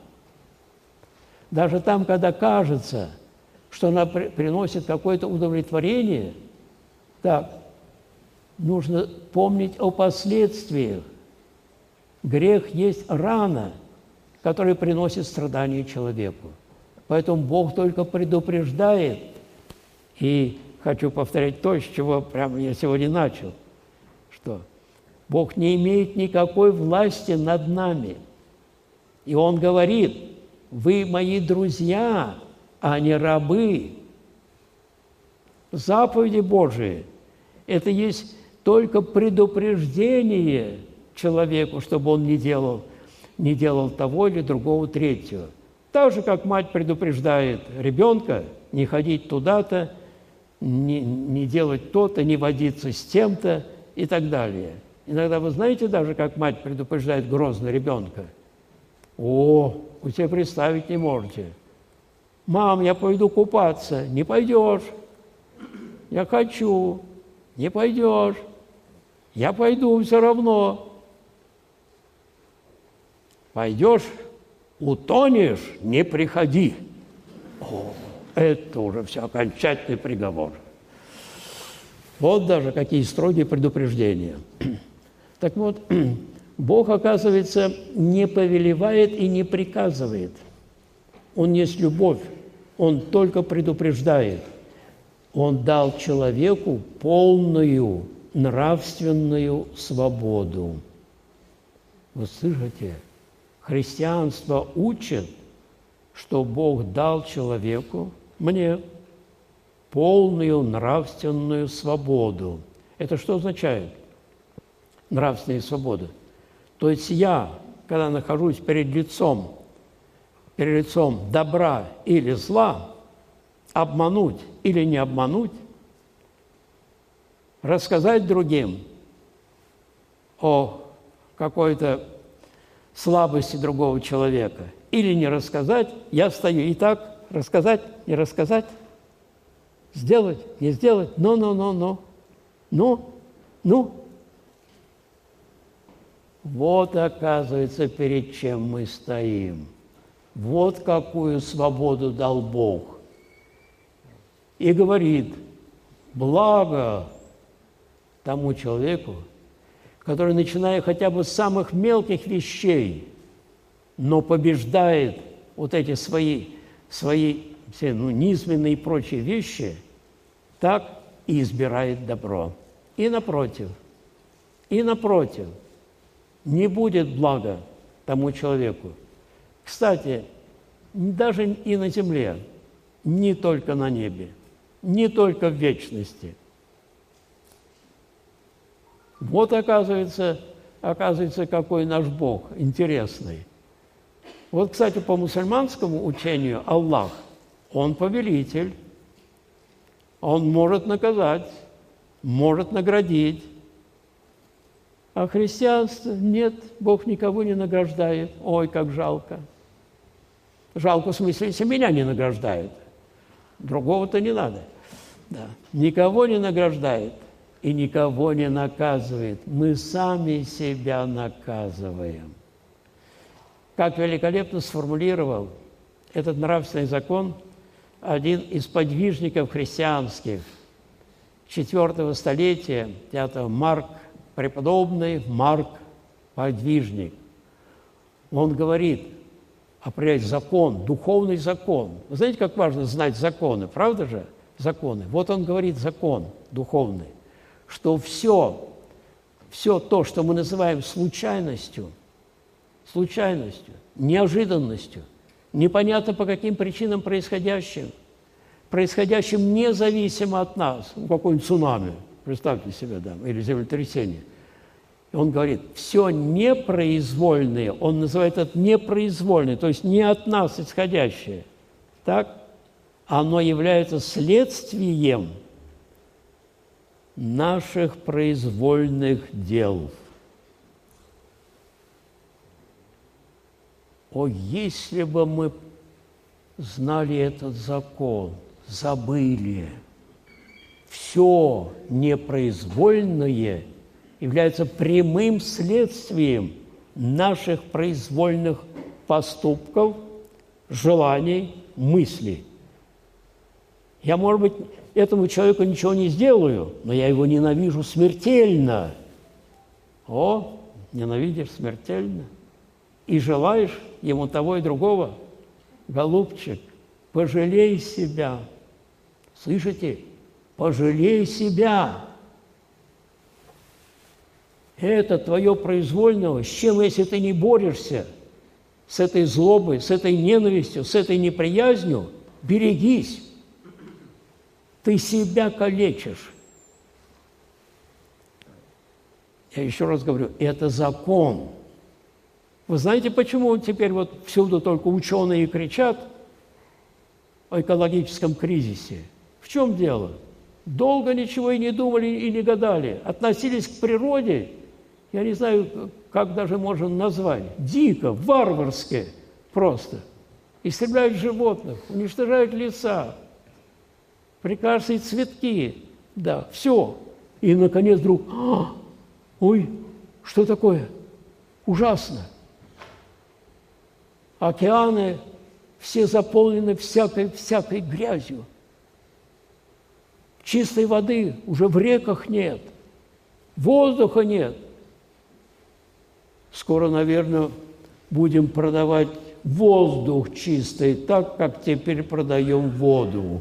Даже там, когда кажется, что она приносит какое-то удовлетворение, так, нужно помнить о последствиях. Грех есть рана, который приносит страдания человеку. Поэтому Бог только предупреждает. И хочу повторять то, с чего прямо я сегодня начал, что Бог не имеет никакой власти над нами. И Он говорит: вы мои друзья, а не рабы. Заповеди Божии – это есть только предупреждение человеку, чтобы он не делал того или другого, третьего. Так же, как мать предупреждает ребенка не ходить туда-то, не делать то-то, не водиться с тем-то и так далее. Иногда вы знаете даже, как мать предупреждает грозно ребенка? Вы себе представить не можете. Мам, я пойду купаться. Не пойдешь. Я хочу. Не пойдешь. Я пойду все равно. Пойдешь, утонешь, не приходи. Это уже все окончательный приговор. Вот даже какие строгие предупреждения. Так вот, Бог, оказывается, не повелевает и не приказывает. Он есть любовь, Он только предупреждает. Он дал человеку полную нравственную свободу. Вы слышите? Христианство учит, что Бог дал человеку, мне, полную нравственную свободу. Это что означает? Нравственная свобода. То есть я, когда нахожусь перед лицом перед лицом добра или зла, обмануть или не обмануть, рассказать другим о какой-то слабости другого человека или не рассказать, я стою и так, рассказать, не рассказать, сделать, не сделать, но. Вот, оказывается, перед чем мы стоим. Вот какую свободу дал Бог. И говорит, благо тому человеку, который, начиная хотя бы с самых мелких вещей, но побеждает вот эти свои все низменные и прочие вещи, так и избирает добро. И напротив, не будет блага тому человеку. Кстати, даже и на земле, не только на небе, не только в вечности. Вот оказывается, какой наш Бог интересный. Вот, кстати, по мусульманскому учению Аллах, Он повелитель, Он может наказать, может наградить. А христианство нет, Бог никого не награждает. Ой, как жалко. Жалко в смысле, если меня не награждают. Другого-то не надо. Да. Никого не награждает и никого не наказывает. Мы сами себя наказываем. Как великолепно сформулировал этот нравственный закон один из подвижников христианских 4 столетия, 5 Марк, преподобный Марк Подвижник. Он говорит, определяет закон, духовный закон. Вы знаете, как важно знать законы, правда же? Законы. Вот он говорит закон духовный, что все то, что мы называем случайностью, неожиданностью, непонятно по каким причинам происходящим независимо от нас, какой-нибудь цунами, представьте себе, да, или землетрясение. И он говорит, все непроизвольное, он называет это непроизвольное, то есть не от нас исходящее, так, оно является следствием наших произвольных дел. О, если бы мы знали этот закон, забыли, все непроизвольное является прямым следствием наших произвольных поступков, желаний, мыслей. Я, может быть, этому человеку ничего не сделаю, но я его ненавижу смертельно. О, ненавидишь смертельно? И желаешь ему того и другого? Голубчик, пожалей себя. Слышите? Пожалей себя. Это твое произвольное, с чем, если ты не борешься, с этой злобой, с этой ненавистью, с этой неприязнью, берегись. Ты себя калечишь. Я еще раз говорю, это закон. Вы знаете, почему теперь вот всюду только ученые кричат о экологическом кризисе? В чем дело? Долго ничего и не думали, и не гадали. Относились к природе, я не знаю, как даже можно назвать, дико, варварски просто. Истребляют животных, уничтожают леса, прекрасные цветки, да, все. И, наконец, вдруг, ой, что такое? Ужасно. Океаны все заполнены всякой грязью. Чистой воды уже в реках нет, воздуха нет. Скоро, наверное, будем продавать воздух чистый, так, как теперь продаем воду.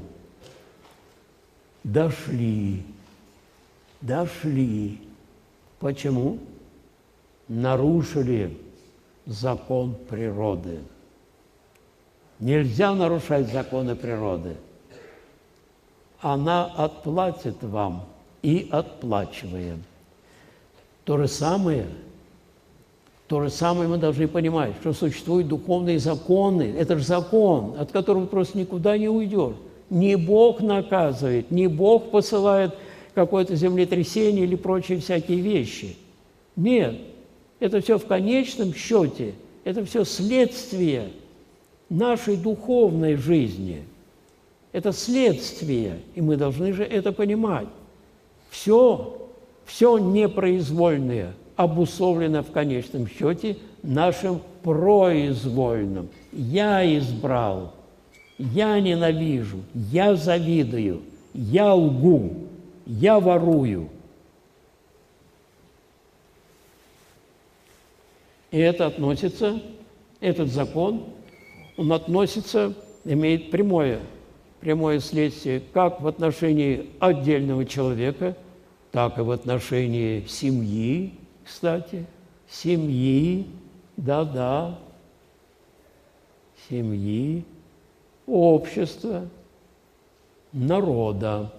Дошли. Почему? Нарушили закон природы. Нельзя нарушать законы природы. Она отплатит вам и отплачиваем. То же самое То же самое мы должны понимать, что существуют духовные законы. Это же закон, от которого просто никуда не уйдешь. Не Бог наказывает, не Бог посылает какое-то землетрясение или прочие всякие вещи. Нет, это все в конечном счете, это все следствие нашей духовной жизни. Это следствие, и мы должны же это понимать. Все непроизвольное обусловлено в конечном счете нашим произвольным. Я избрал, я ненавижу, я завидую, я лгу, я ворую. И это относится, этот закон, он относится, имеет прямое следствие как в отношении отдельного человека, так и в отношении семьи, кстати, семьи, да-да, семьи, общества, народа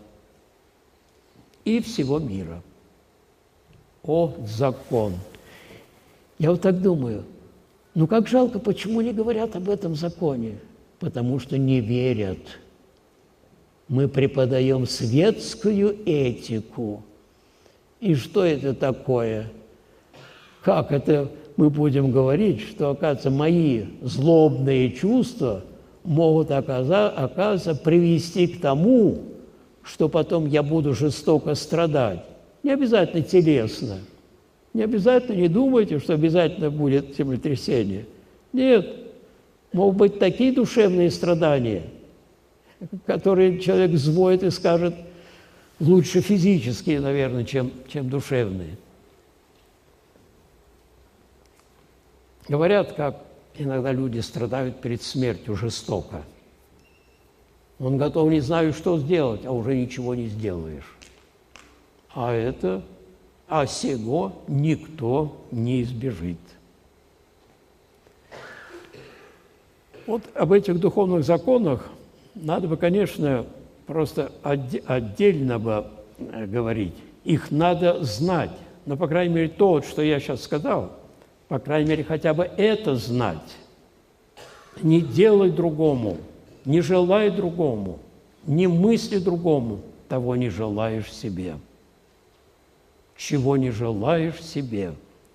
и всего мира. О, закон! Я вот так думаю, ну как жалко, почему не говорят об этом законе? Потому что не верят. Мы преподаем светскую этику. И что это такое? Как это мы будем говорить, что, оказывается, мои злобные чувства могут, оказывается, привести к тому, что потом я буду жестоко страдать. Не обязательно телесно. Не обязательно, не думайте, что обязательно будет землетрясение. Нет, могут быть такие душевные страдания, которые человек взвоет и скажет, лучше физические, наверное, чем душевные. Говорят, как иногда люди страдают перед смертью жестоко. Он готов, не знаю, что сделать, а уже ничего не сделаешь. А сего никто не избежит. Вот об этих духовных законах надо бы, конечно, просто отдельно бы говорить. Их надо знать. Но, по крайней мере, то, что я сейчас сказал, по крайней мере, хотя бы это знать. Не делай другому, не желай другому, не мысли другому, того не желаешь себе. Чего не желаешь себе.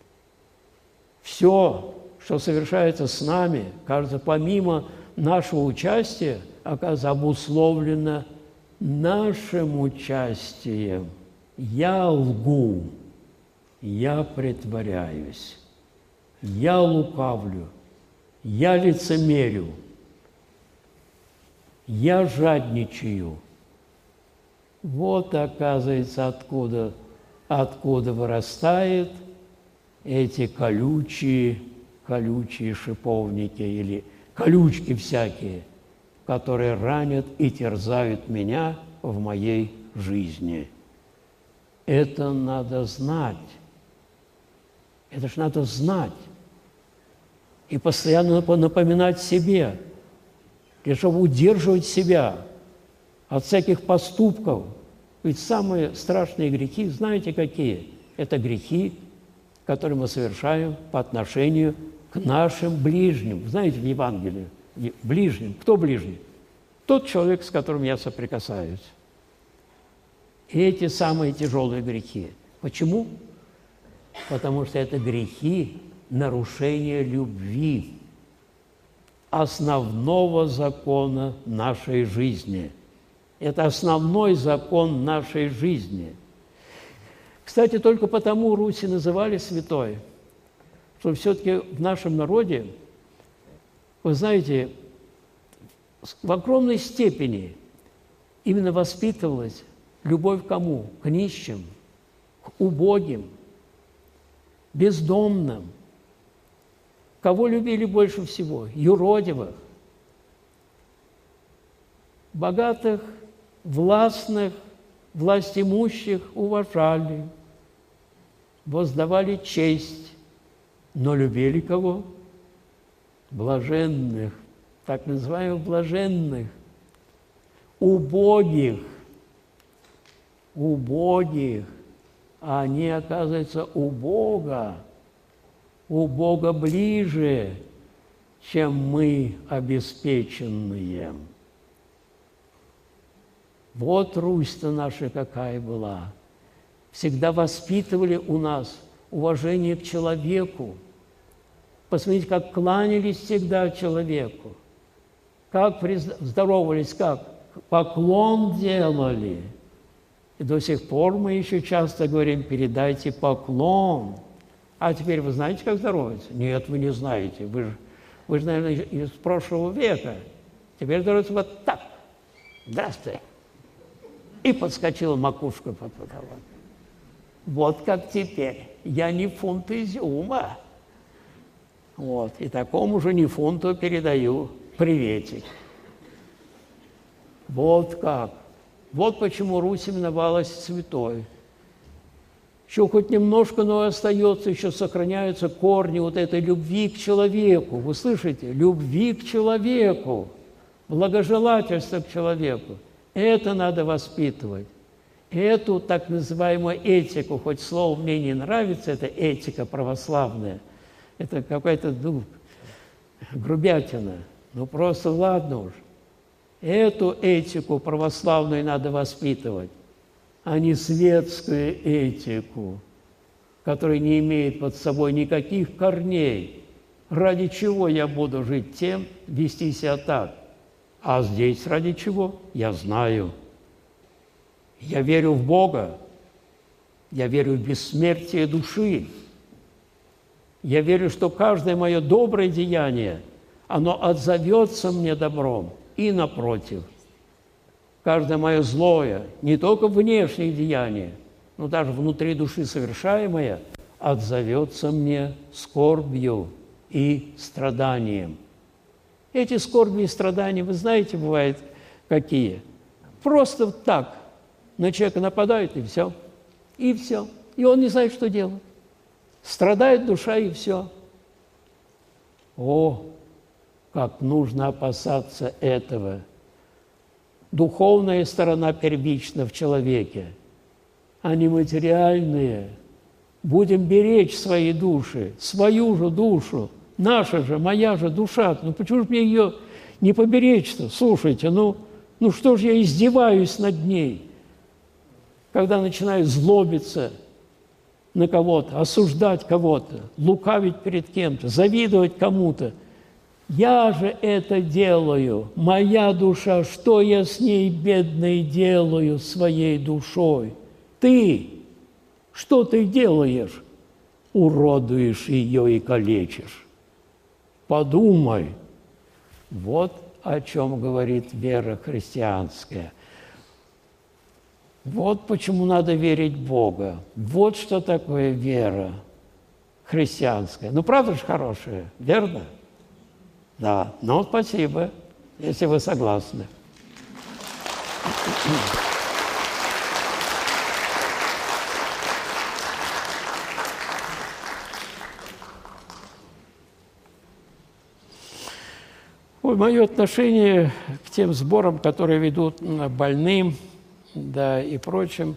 Все, что совершается с нами, кажется, помимо нашего участия, оказывается, обусловлено нашим участием. Я лгу, я притворяюсь, я лукавлю, я лицемерю, я жадничаю. Вот, оказывается, откуда вырастают эти колючие шиповники или колючки всякие, которые ранят и терзают меня в моей жизни. Это надо знать. Это ж надо знать. И постоянно напоминать себе, и чтобы удерживать себя от всяких поступков. Ведь самые страшные грехи, знаете какие? Это грехи, которые мы совершаем по отношению к нашим ближним. Знаете, в Евангелии, ближним. Кто ближний? Тот человек, с которым я соприкасаюсь. И эти самые тяжелые грехи. Почему? Потому что это грехи нарушения любви, основного закона нашей жизни. Это основной закон нашей жизни. Кстати, только потому Руси называли святой, что все-таки в нашем народе, вы знаете, в огромной степени именно воспитывалась любовь к кому? К нищим, к убогим, бездомным. Кого любили больше всего? Юродивых. Богатых, властных, властимущих уважали, воздавали честь, но любили кого? Блаженных, так называемых блаженных, убогих, а они, оказывается, у Бога у Бога ближе, чем мы обеспеченные. Вот Русь-то наша какая была. Всегда воспитывали у нас уважение к человеку. Посмотрите, как кланялись всегда человеку, как здоровались, как поклон делали. И до сих пор мы еще часто говорим: передайте поклон. А теперь вы знаете, как здороваться? Нет, вы не знаете. Вы же, наверное, из прошлого века. Теперь здороваются вот так. Здравствуй. И подскочила макушка под потолок. Вот как теперь. Я не фунт изюма. Вот. И такому же не фунту передаю приветик. Вот как. Вот почему Русь именовалась святой. Еще хоть немножко, но остается, еще сохраняются корни вот этой любви к человеку. Вы слышите? Любви к человеку, благожелательства к человеку. Это надо воспитывать. Эту так называемую этику, хоть слово мне не нравится, это этика православная, это какая-то грубятина. Ну просто ладно уж. Эту этику православную надо воспитывать, а не светскую этику, которая не имеет под собой никаких корней. Ради чего я буду жить тем, вести себя так? А здесь ради чего? Я знаю. Я верю в Бога, я верю в бессмертие души. Я верю, что каждое мое доброе деяние, оно отзовется мне добром. И напротив, каждое мое злое, не только внешнее деяние, но даже внутри души совершаемое, отзовется мне скорбью и страданием. Эти скорби и страдания, вы знаете, бывают какие? Просто так на человека нападают, и все. И все. И он не знает, что делать. Страдает душа, и все. О, как нужно опасаться этого. Духовная сторона первична в человеке, а не материальная. Будем беречь свои души, свою же душу, наша же, моя же душа. Ну почему же мне ее не поберечь-то? Слушайте, ну что же я издеваюсь над ней, когда начинаю злобиться на кого-то, осуждать кого-то, лукавить перед кем-то, завидовать кому-то. Я же это делаю, моя душа, что я с ней, бедной, делаю своей душой? Ты, что ты делаешь? Уродуешь ее и калечишь. Подумай. Вот о чем говорит вера христианская. Вот почему надо верить в Бога. Вот что такое вера христианская. Ну, правда же хорошая, верно? Да, ну, спасибо, если вы согласны. Мое отношение к тем сборам, которые ведут больным, да, и прочим,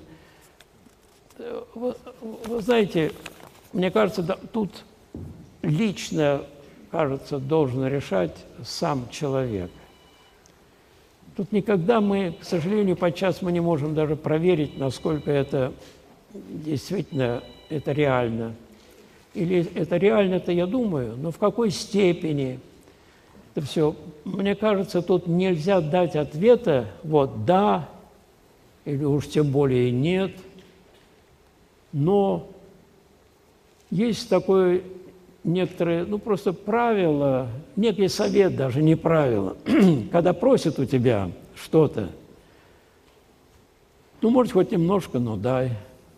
вы знаете, мне кажется, да, тут лично, кажется, должен решать сам человек. Тут никогда мы, к сожалению, подчас мы не можем даже проверить, насколько это действительно это реально. Или это реально-то, я думаю, но в какой степени это все. Мне кажется, тут нельзя дать ответа, вот да, или уж тем более нет. Но есть такое некоторые, ну просто правило, некий совет даже, не правило. Когда просят у тебя что-то, ну, может, хоть немножко, но дай.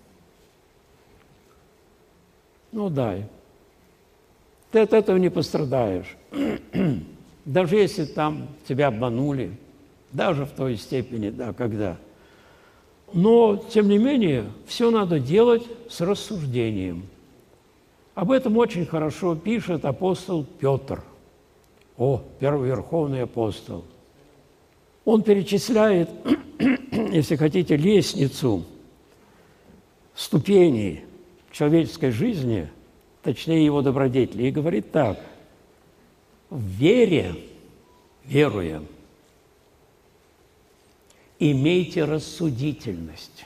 Ну, дай. Ты от этого не пострадаешь. Даже если там тебя обманули, даже в той степени, да, когда. Но, тем не менее, все надо делать с рассуждением. Об этом очень хорошо пишет апостол Петр. Первый верховный апостол. Он перечисляет, если хотите, лестницу ступеней человеческой жизни, точнее его добродетели, и говорит так: в вере, веруя, имейте рассудительность.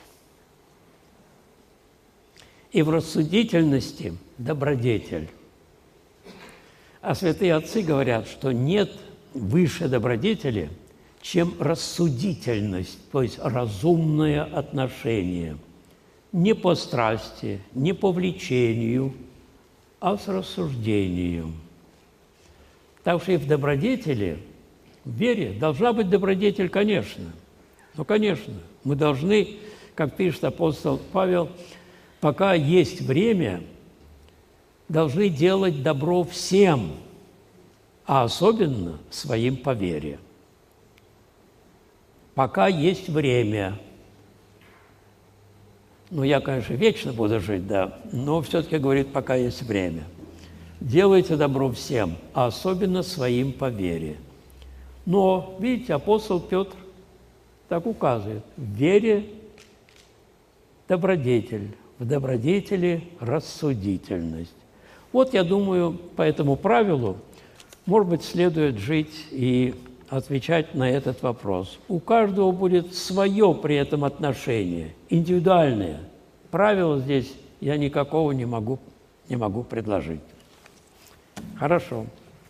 И в рассудительности добродетель. А святые отцы говорят, что нет выше добродетели, чем рассудительность, то есть разумное отношение. Не по страсти, не по влечению, а с рассуждением. Так что и в добродетели, в вере должна быть добродетель, конечно. Ну, конечно, мы должны, как пишет апостол Павел, пока есть время, должны делать добро всем, а особенно своим по вере. Пока есть время. Ну, я, конечно, вечно буду жить, да, но все-таки говорит, пока есть время. Делайте добро всем, а особенно своим по вере. Но, видите, апостол Петр так указывает: в вере добродетель, в добродетели рассудительность. Вот, я думаю, по этому правилу, может быть, следует жить и отвечать на этот вопрос. У каждого будет свое при этом отношение, индивидуальное. Правила здесь я никакого не могу предложить. Хорошо.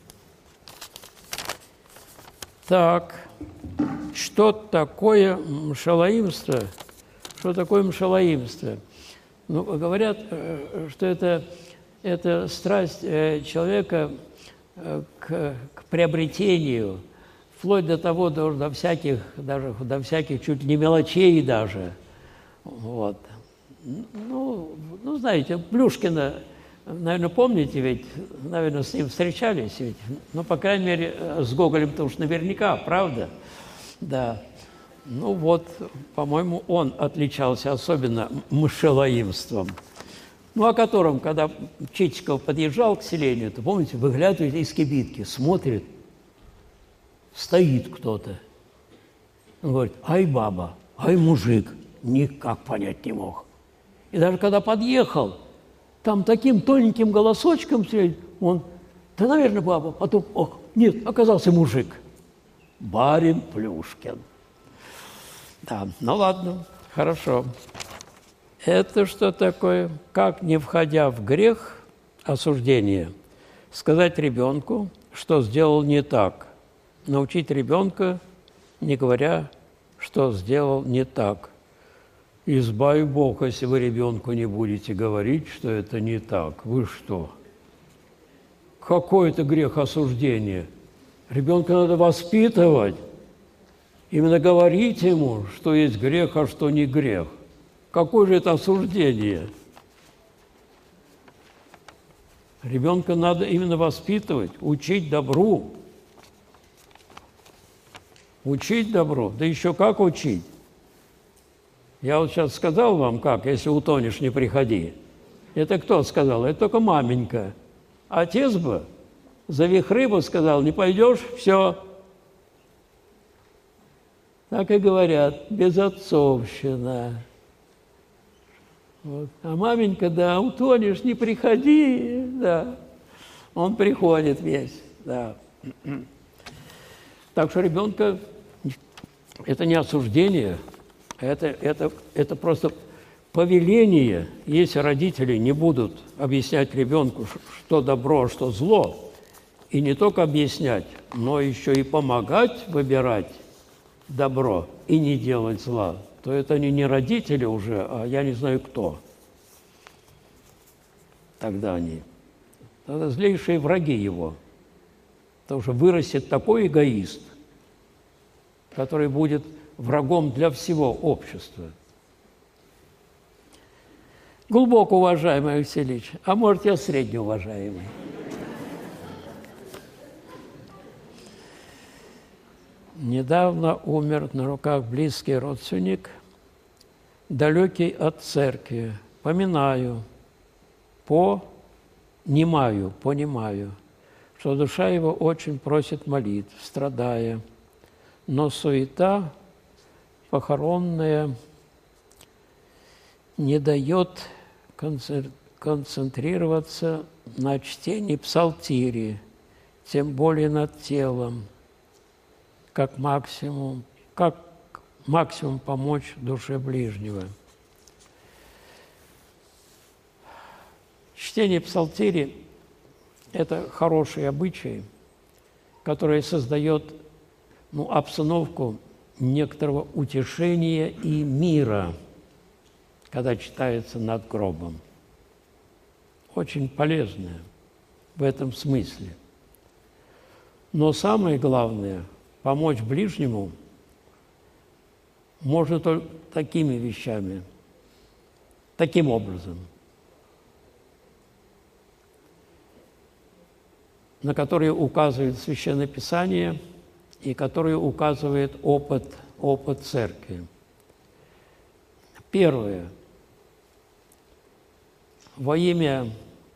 Так, что такое мшалаимство? Что такое мшалаимство? Ну, говорят, что это страсть человека к приобретению, вплоть до того, до всяких чуть ли не мелочей даже. Вот. Ну, знаете, Плюшкина, наверное, помните, ведь, наверное, с ним встречались, ведь, ну, по крайней мере, с Гоголем-то уж наверняка, правда? Да. Ну вот, по-моему, он отличался особенно мшалаимством. Ну, о котором, когда Чичиков подъезжал к селению, то, помните, выглядывает из кибитки, смотрит, стоит кто-то. Он говорит: ай, баба, ай, мужик. Никак понять не мог. И даже когда подъехал, там таким тоненьким голосочком сидит, он: да, наверное, баба. Потом: ох, нет, оказался мужик. Барин Плюшкин. Да, ну ладно, хорошо. Это что такое? Как, не входя в грех, осуждение, сказать ребенку, что сделал не так. Научить ребенка, не говоря, что сделал не так. Избави Бог, если вы ребенку не будете говорить, что это не так. Вы что? Какой это грех осуждения? Ребенка надо воспитывать. Именно говорить ему, что есть грех, а что не грех. Какое же это осуждение? Ребенка надо именно воспитывать, учить добру. Учить добру. Да еще как учить? Я вот сейчас сказал вам, как, если утонешь, не приходи. Это кто сказал? Это только маменька. Отец бы за вихры бы сказал: не пойдешь, все. Так и говорят, безотцовщина. Вот. А маменька: да, утонешь, не приходи, да. Он приходит весь, да. Так что ребенка это не осуждение, это просто повеление. Если родители не будут объяснять ребенку, что добро, а что зло, и не только объяснять, но еще и помогать выбирать добро и не делать зла, то это они не родители уже, а я не знаю кто. Тогда они. Тогда злейшие враги его. Потому что вырастет такой эгоист, который будет врагом для всего общества. Глубоко уважаемый Алексей Ильич, а может, я среднеуважаемый. Недавно умер на руках близкий родственник, далекий от церкви. Поминаю, понимаю, что душа его очень просит молитв, страдая, но суета похоронная не дает концентрироваться на чтении псалтири, тем более над телом, как максимум помочь душе ближнего. Чтение псалтири – это хороший обычай, который создает обстановку некоторого утешения и мира, когда читается над гробом. Очень полезное в этом смысле. Но самое главное – помочь ближнему можно только такими вещами, таким образом, на которые указывает Священное Писание и которые указывает опыт Церкви. Первое. Во имя,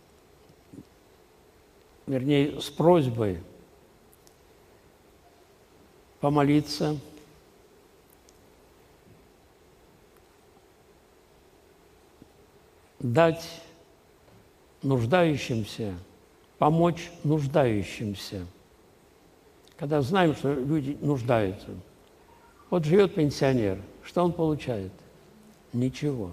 вернее, с просьбой помолиться дать нуждающимся, помочь нуждающимся. Когда знаем, что люди нуждаются. Вот живет пенсионер, что он получает? Ничего.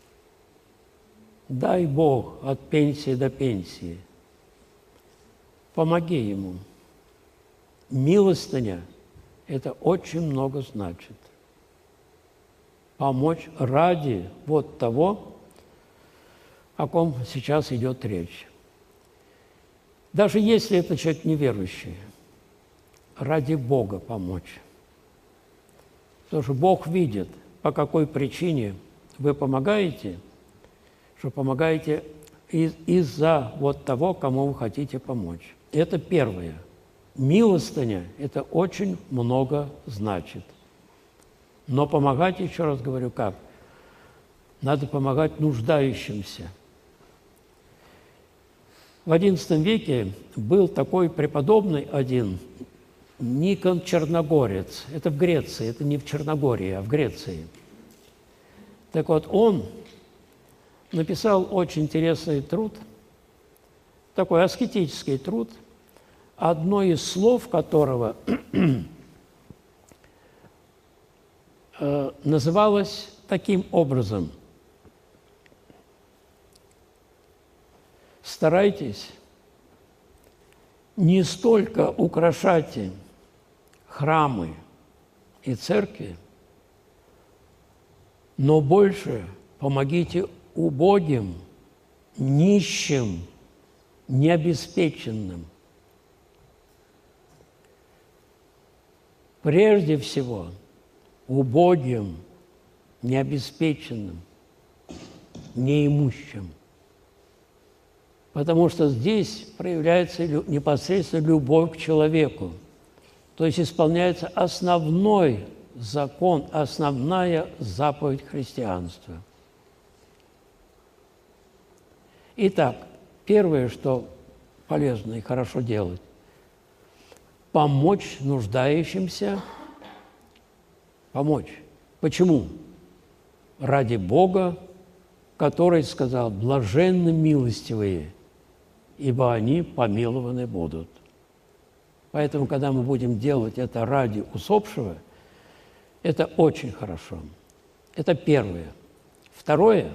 Дай Бог от пенсии до пенсии. Помоги ему. Милостыня – это очень много значит. Помочь ради вот того, о ком сейчас идет речь. Даже если это человек неверующий, ради Бога помочь. Потому что Бог видит, по какой причине вы помогаете, что помогаете из-за вот того, кому вы хотите помочь. Это первое. Милостыня – это очень много значит. Но помогать, еще раз говорю, как? Надо помогать нуждающимся. В XI веке был такой преподобный один, Никон Черногорец. Это в Греции, это не в Черногории, а в Греции. Так вот, он написал очень интересный труд, такой аскетический труд, одно из слов которого называлось таким образом: старайтесь не столько украшать храмы и церкви, но больше помогите убогим, нищим, необеспеченным. Прежде всего, убогим, необеспеченным, неимущим. Потому что здесь проявляется непосредственно любовь к человеку. То есть исполняется основной закон, основная заповедь христианства. Итак, первое, что полезно и хорошо делать – помочь нуждающимся, помочь. Почему? Ради Бога, который сказал: «Блаженны милостивые, ибо они помилованы будут». Поэтому, когда мы будем делать это ради усопшего, это очень хорошо. Это первое. Второе,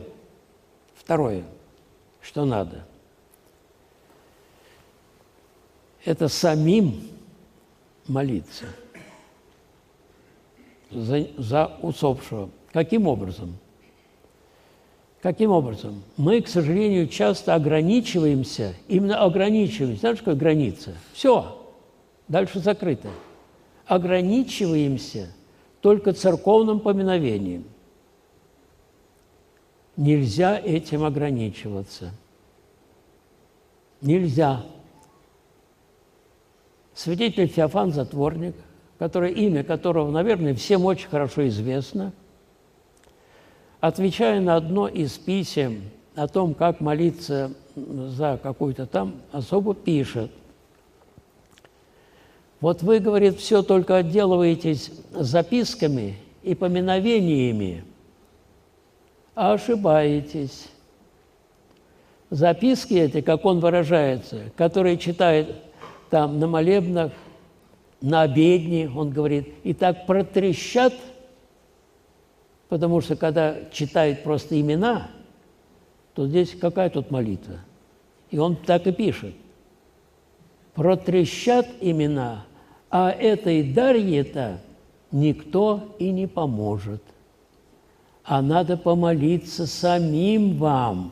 что надо, это самим молиться за усопшего. Каким образом? Каким образом? Мы, к сожалению, часто ограничиваемся, именно ограничиваемся. Знаешь, какая граница? Все, дальше закрыто. Ограничиваемся только церковным поминовением. Нельзя этим ограничиваться. Нельзя. Святитель Феофан Затворник, имя которого, наверное, всем очень хорошо известно, отвечая на одно из писем о том, как молиться за какую-то там особу, пишет: вот вы, говорит, все только отделываетесь записками и поминовениями, а ошибаетесь. записки эти, как он выражается, которые читает там на молебнах, на обедне, он говорит, и так протрещат, потому что когда читает просто имена, то здесь какая тут молитва? И он так и пишет. Протрещат имена, а этой Дарье-то никто и не поможет. А надо помолиться самим вам.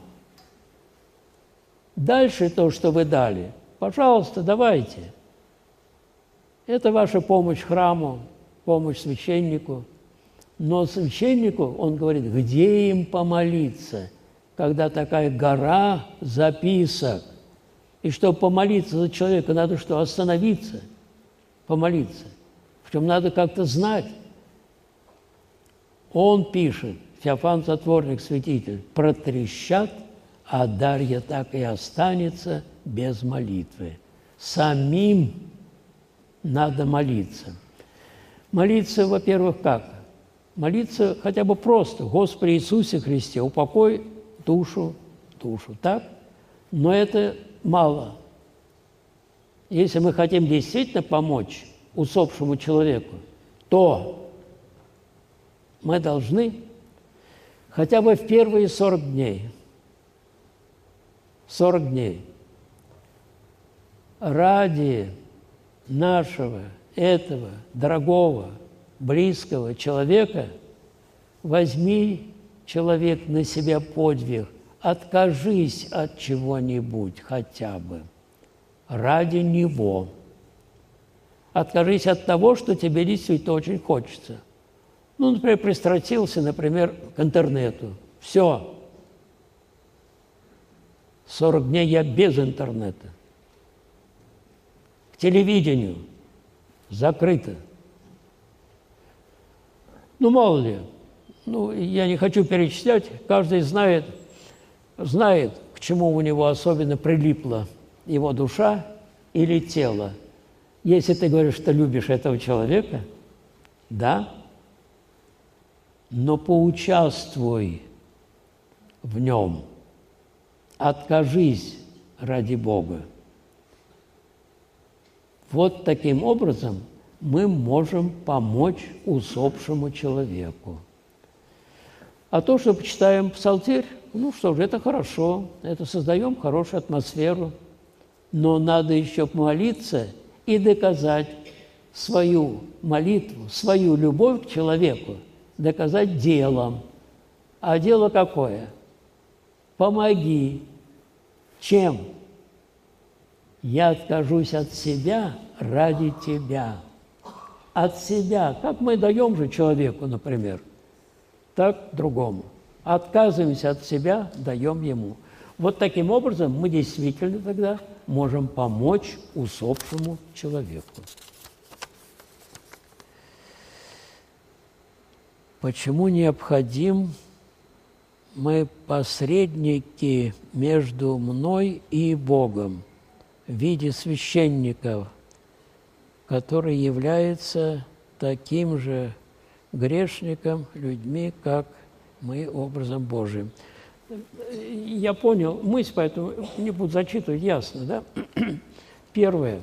Дальше то, что вы дали, пожалуйста, давайте. Это ваша помощь храму, помощь священнику. Но священнику, он говорит, где им помолиться, когда такая гора записок. И чтобы помолиться за человека, надо что, остановиться, помолиться. Причем надо как-то знать. Он пишет, Феофан Затворник, святитель, протрещат, а Дарья так и останется без молитвы. Самим надо молиться. Молиться, во-первых, как? Молиться хотя бы просто. Господи Иисусе Христе, упокой душу, так? Но это мало. Если мы хотим действительно помочь усопшему человеку, то мы должны хотя бы в первые 40 дней, ради нашего, этого дорогого, близкого человека, возьми, человек, на себя подвиг, откажись от чего-нибудь хотя бы ради него. Откажись от того, что тебе действительно очень хочется. Ну, например, пристрастился, например, к интернету. Все. 40 дней я без интернета. К телевидению. Закрыто. Ну, мало ли. Ну, я не хочу перечислять. Каждый знает, к чему у него особенно прилипла его душа или тело. Если ты говоришь, что любишь этого человека, да, но поучаствуй в нем, откажись ради Бога. Вот таким образом мы можем помочь усопшему человеку. А то, что почитаем псалтирь, ну что же, это хорошо, это создаем хорошую атмосферу, но надо еще помолиться и доказать свою молитву, свою любовь к человеку, доказать делом. А дело какое? Помоги. Чем? Я откажусь от себя ради тебя. От себя. Как мы даем же человеку, например, так другому. Отказываемся от себя, даем ему. Вот таким образом мы действительно тогда можем помочь усопшему человеку. Почему необходим мы посредники между мной и Богом в виде священников, который является таким же грешником, людьми, как мы, образом Божиим? Я понял мысль, поэтому не буду зачитывать, ясно, да? Первое.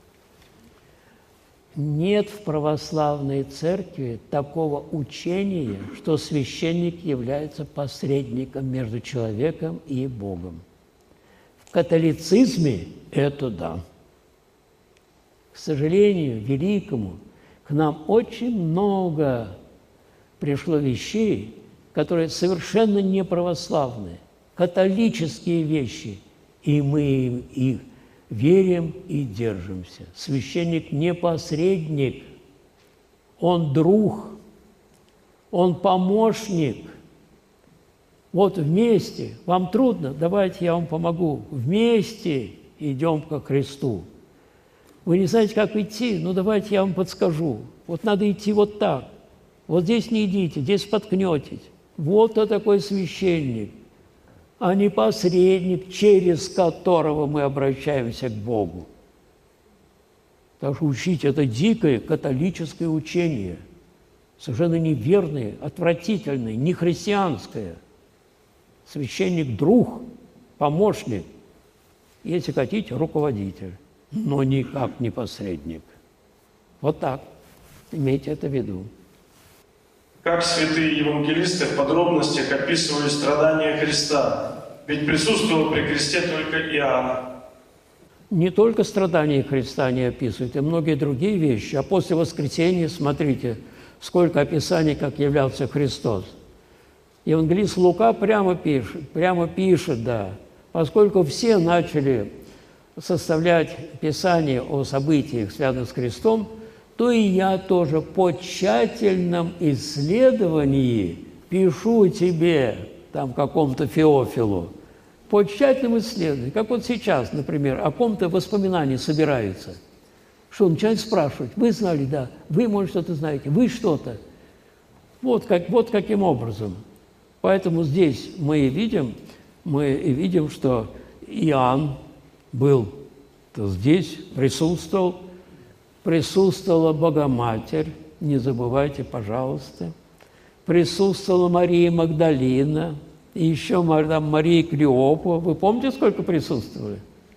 Нет в православной церкви такого учения, что священник является посредником между человеком и Богом. В католицизме это да. К сожалению, великому, к нам очень много пришло вещей, которые совершенно не православные, католические вещи, и мы их верим и держимся. Священник не посредник, он друг, он помощник. Вот вместе, вам трудно, давайте я вам помогу, вместе идем ко кресту. Вы не знаете, как идти, ну давайте я вам подскажу. Вот надо идти вот так, вот здесь не идите, здесь споткнетесь. Вот кто такой священник, а не посредник, через которого мы обращаемся к Богу. Так что учить это дикое католическое учение, совершенно неверное, отвратительное, нехристианское. Священник – друг, помощник, если хотите, руководитель, но никак не посредник. Вот так. Имейте это в виду. Как святые евангелисты в подробностях описывали страдания Христа? Ведь присутствовал при кресте только Иоанн. Не только страдания Христа они описывают, и многие другие вещи. А после воскресения, смотрите, сколько описаний, как являлся Христос. Евангелист Лука прямо пишет, да, поскольку все начали составлять Писание о событиях, связанных с Христом, то и я тоже по тщательном исследовании пишу тебе, там, какому-то Феофилу, по тщательному исследованию, как вот сейчас, например, о ком-то воспоминании собираются, что он начинает спрашивать, вы знали, да, вы, может, что-то знаете, вы что-то. Вот каким образом. Поэтому здесь мы видим, что Иоанн был здесь, присутствовала Богоматерь, не забывайте, пожалуйста, присутствовала Мария Магдалина, и еще Мария Клеопа. Вы помните, сколько присутствовали?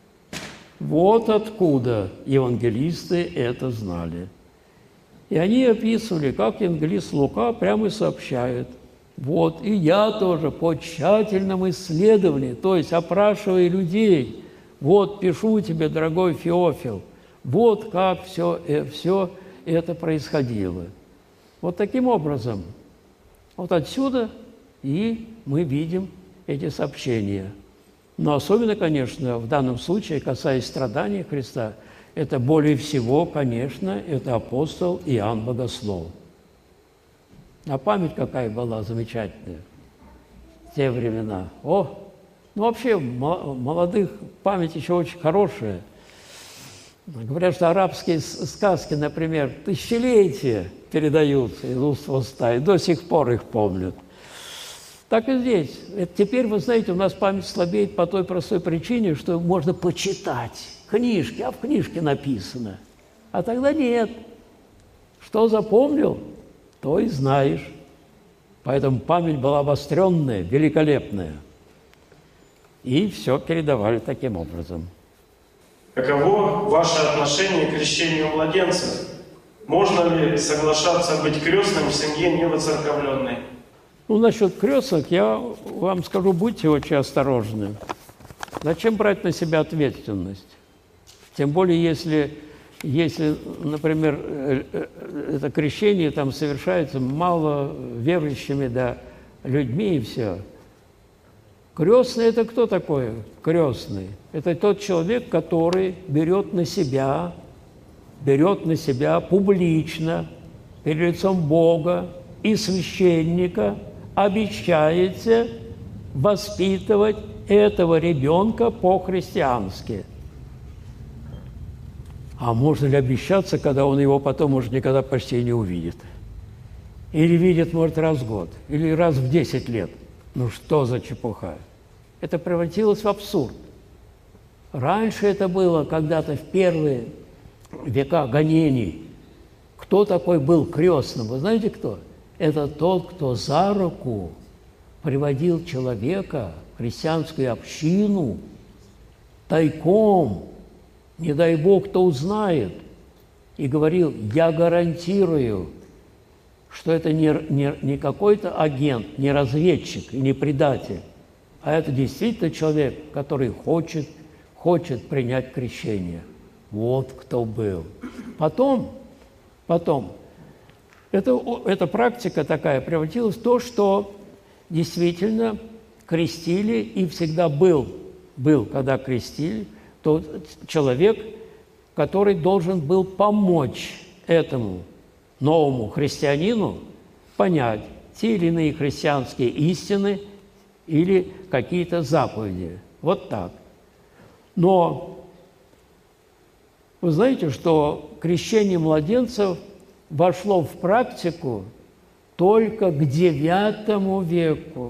Вот откуда евангелисты это знали. И они описывали, как евангелист Лука прямо и сообщает. Вот, и я тоже по тщательному исследованию, то есть опрашивая людей, вот пишу тебе, дорогой Феофил, вот как все это происходило. Вот таким образом, вот отсюда и мы видим эти сообщения. Но особенно, конечно, в данном случае, касаясь страданий Христа, это более всего, конечно, это апостол Иоанн Богослов. А память какая была замечательная в те времена. Вообще, молодых память еще очень хорошая. Говорят, что арабские сказки, например, тысячелетия передаются из уст в уста, и до сих пор их помнят. Так и здесь. Теперь, вы знаете, у нас память слабеет по той простой причине, что можно почитать книжки, а в книжке написано. А тогда нет. Что запомнил, то и знаешь. Поэтому память была обостренная, великолепная. И все передавали таким образом. Каково ваше отношение к крещению младенцев? Можно ли соглашаться быть крестным в семье невоцерковленной? Насчет крестных я вам скажу, будьте очень осторожны. Зачем брать на себя ответственность? Тем более, если например, это крещение там совершается мало верующими, да, людьми и все. Крестный – это кто такой? Крестный – это тот человек, который берет на себя публично, перед лицом Бога и священника, обещается воспитывать этого ребенка по-христиански. А можно ли обещаться, когда он его потом уже никогда почти не увидит? Или видит, может, раз в год, или раз в 10 лет. Ну что за чепуха? Это превратилось в абсурд. Раньше это было когда-то в первые века гонений. Кто такой был крестным? Вы знаете кто? Это тот, кто за руку приводил человека в христианскую общину тайком, не дай Бог, кто узнает, и говорил: я гарантирую, что это не какой-то агент, не разведчик и не предатель, а это действительно человек, который хочет принять крещение. Вот кто был. Потом эта практика такая превратилась в то, что действительно крестили, и всегда был, когда крестили, тот человек, который должен был помочь этому новому христианину понять те или иные христианские истины или какие-то заповеди. Вот так. Но вы знаете, что крещение младенцев вошло в практику только к IX веку.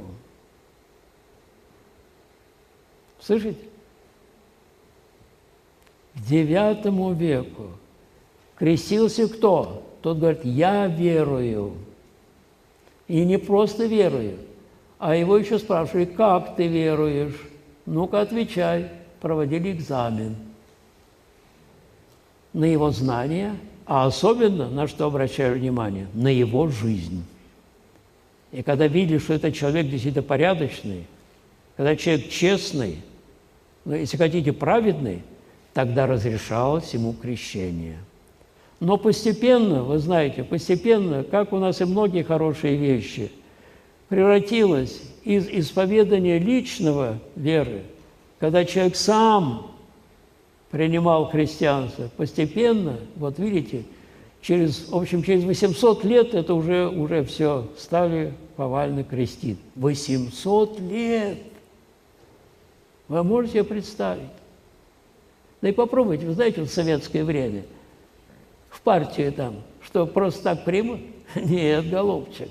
Слышите? К IX веку. Крестился кто? Тот говорит: я верую. И не просто верую, а его еще спрашивают: как ты веруешь? Ну-ка, отвечай. Проводили экзамен на его знания, а особенно, на что обращаю внимание, на его жизнь. И когда видели, что этот человек действительно порядочный, когда человек честный, ну, если хотите, праведный, тогда разрешалось ему крещение. Но постепенно, вы знаете, постепенно, как у нас и многие хорошие вещи, превратилось из исповедания личного веры, когда человек сам принимал христианство, постепенно, вот видите, через 800 лет это уже все стали повально крестить. 800 лет! Вы можете себе представить? Да и попробуйте, вы знаете, в советское время, в партию там, что просто так примут? Нет, голубчик.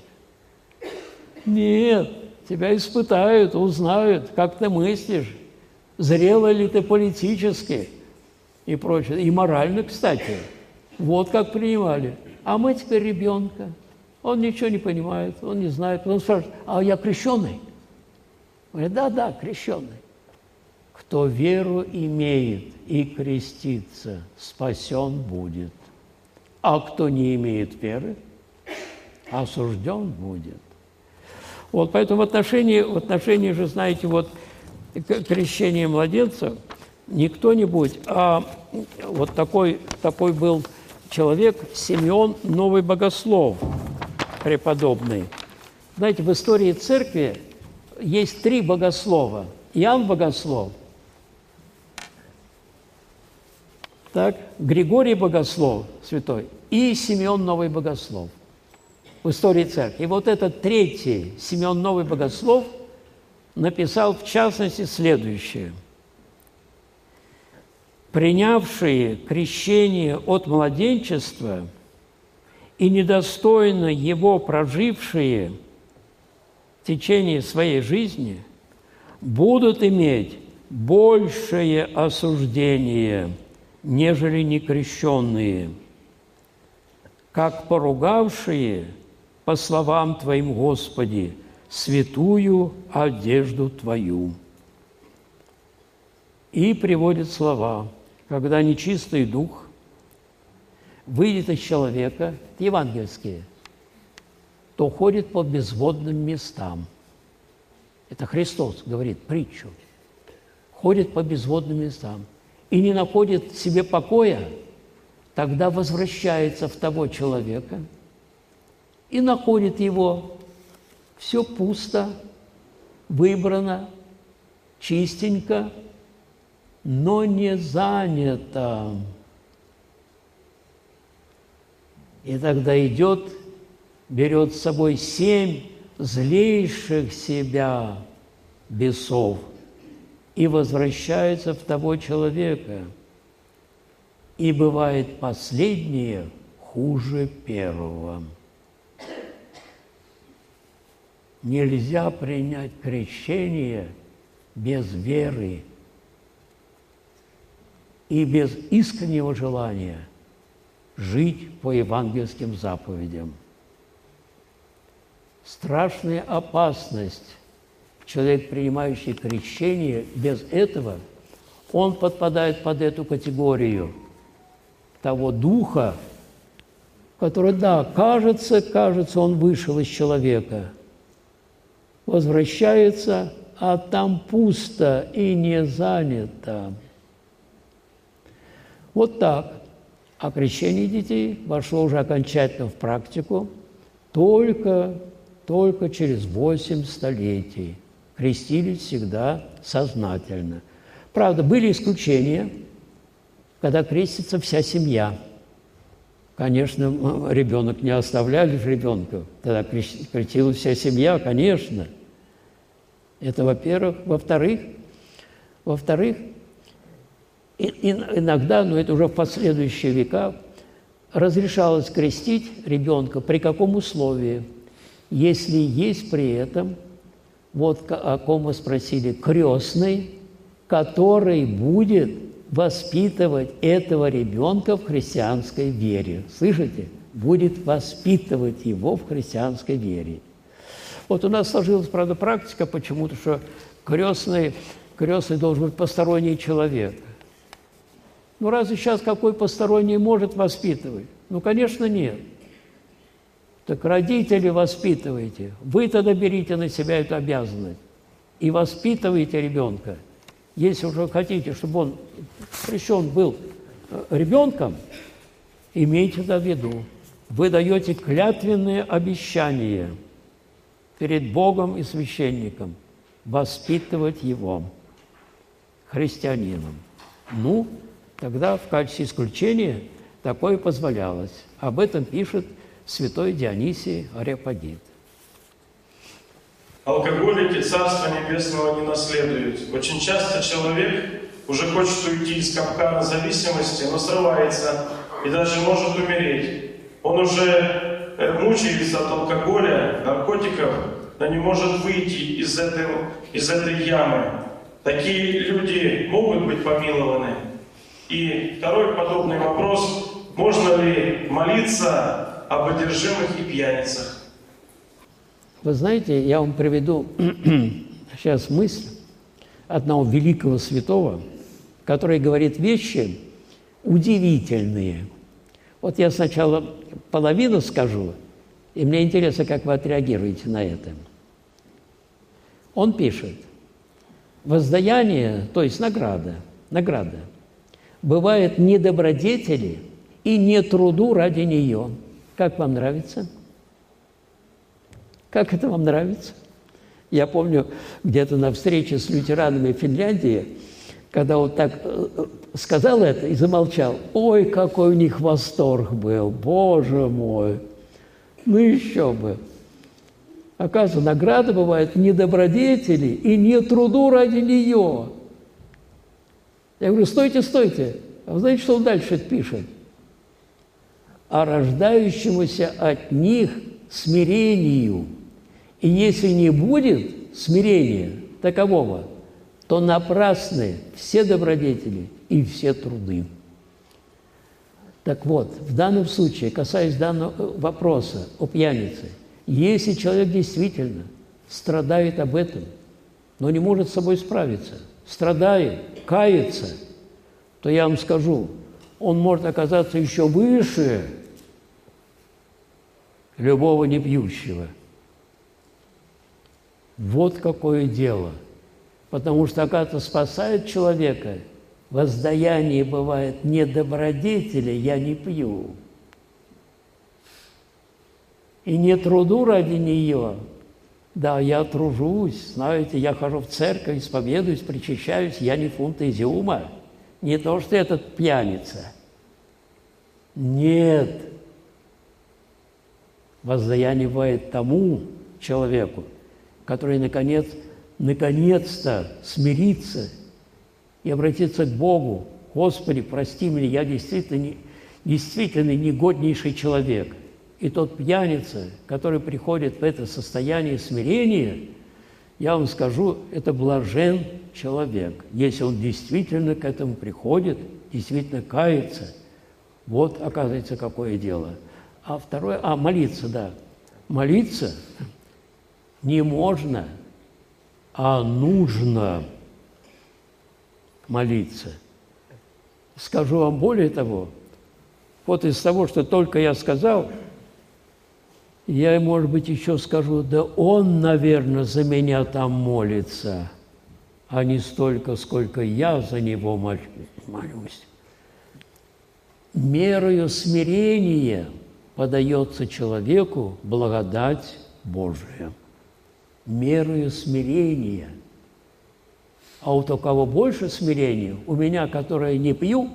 Нет, тебя испытают, узнают, как ты мыслишь, зрело ли ты политически и прочее. И морально, кстати. Вот как принимали. А мы теперь ребенка. Он ничего не понимает, он не знает. Он спрашивает, а я крещеный? Говорит, да, крещеный. Кто веру имеет и крестится, спасен будет. А кто не имеет веры, осужден будет. Вот поэтому в отношении же, знаете, вот крещения младенцев не кто-нибудь, а вот такой был человек Симеон Новый Богослов, преподобный. Знаете, в истории церкви есть 3 богослова. Иоанн Богослов, так, Григорий Богослов, святой, и Симеон Новый Богослов в истории церкви. И вот этот 3-й Симеон Новый Богослов написал, в частности, следующее. «Принявшие крещение от младенчества и недостойно его прожившие в течение своей жизни будут иметь большее осуждение, нежели некрещенные, как поругавшие, по словам Твоим, Господи, святую одежду Твою». И приводит слова, когда нечистый дух выйдет из человека, евангельские, то ходит по безводным местам. Это Христос говорит притчу. Ходит по безводным местам и не находит себе покоя, тогда возвращается в того человека и находит его. Все пусто, выбрано, чистенько, но не занято. И тогда идет, берет с собой 7 злейших себя бесов и возвращается в того человека. И бывает последнее хуже первого. Нельзя принять крещение без веры и без искреннего желания жить по евангельским заповедям. Страшная опасность. Человек, принимающий крещение, без этого, он подпадает под эту категорию того духа, который, да, кажется, он вышел из человека, возвращается, а там пусто и не занято. Вот так. А крещение детей вошло уже окончательно в практику только через 8 столетий. Крестились всегда сознательно. Правда, были исключения, когда крестится вся семья. Конечно, ребенок не оставляли же ребенка, тогда крестилась вся семья, конечно. Это, во-первых. Во-вторых, иногда, но это уже в последующие века, разрешалось крестить ребенка при каком условии? Если есть при этом, вот о ком вы спросили, крестный, который будет воспитывать этого ребенка в христианской вере. Слышите? Будет воспитывать его в христианской вере. Вот у нас сложилась, правда, практика почему-то, что крестный крестный должен быть посторонний человек. Ну, разве сейчас какой посторонний может воспитывать? Ну, конечно, нет. Так родители воспитывайте. Вы тогда берите на себя эту обязанность и воспитывайте ребенка. Если уже хотите, чтобы он крещен был ребенком, имейте это в виду. Вы даете клятвенные обещания перед Богом и священником воспитывать его христианином. Ну, тогда в качестве исключения такое позволялось. Об этом пишет святой Дионисий Ареопагит. Алкоголики Царства Небесного не наследуют. Очень часто человек уже хочет уйти из капкана зависимости, но срывается и даже может умереть. Он уже мучается от алкоголя, наркотиков, но не может выйти из этой ямы. Такие люди могут быть помилованы. И второй подобный вопрос: можно ли молиться об одержимых и пьяницах? Вы знаете, я вам приведу сейчас мысль одного великого святого, который говорит вещи удивительные. Вот я сначала половину скажу, и мне интересно, как вы отреагируете на это. Он пишет: воздаяние, то есть награда, бывает не добродетели и не труду ради нее. Как вам нравится? Как это вам нравится? Я помню, где-то на встрече с лютеранами в Финляндии, когда он так сказал это и замолчал, ой, какой у них восторг был, Боже мой! Ну еще бы! Оказывается, награда бывает не добродетели и не труду ради нее. Я говорю, стойте, стойте. А вы знаете, что он дальше пишет? А рождающемуся от них смирению. И если не будет смирения такового, то напрасны все добродетели и все труды. Так вот, в данном случае, касаясь данного вопроса о пьянице, если человек действительно страдает об этом, но не может с собой справиться, страдает, кается, то я вам скажу, он может оказаться еще выше любого непьющего. Вот какое дело. Потому что, оказывается, спасает человека воздаяние бывает не добродетели, я не пью. И не труду ради нее. Да, я тружусь, знаете, я хожу в церковь, исповедуюсь, причащаюсь, я не фунта изюма. Не то, что этот пьяница. Нет. Воздаяние бывает тому человеку, который, наконец-то смирится и обратится к Богу. Господи, прости меня, я действительно негоднейший человек. И тот пьяница, который приходит в это состояние смирения, я вам скажу, это блажен человек, если он действительно к этому приходит, действительно кается. Вот, оказывается, какое дело. А второе, молиться, да. Молиться не можно, а нужно молиться. Скажу вам более того, вот из того, что только я сказал, я, может быть, еще скажу, да он, наверное, за меня там молится, а не столько, сколько я за него молюсь. Мерою смирения подается человеку благодать Божия. Мерою смирения. А у кого больше смирения, у меня, которая не пью,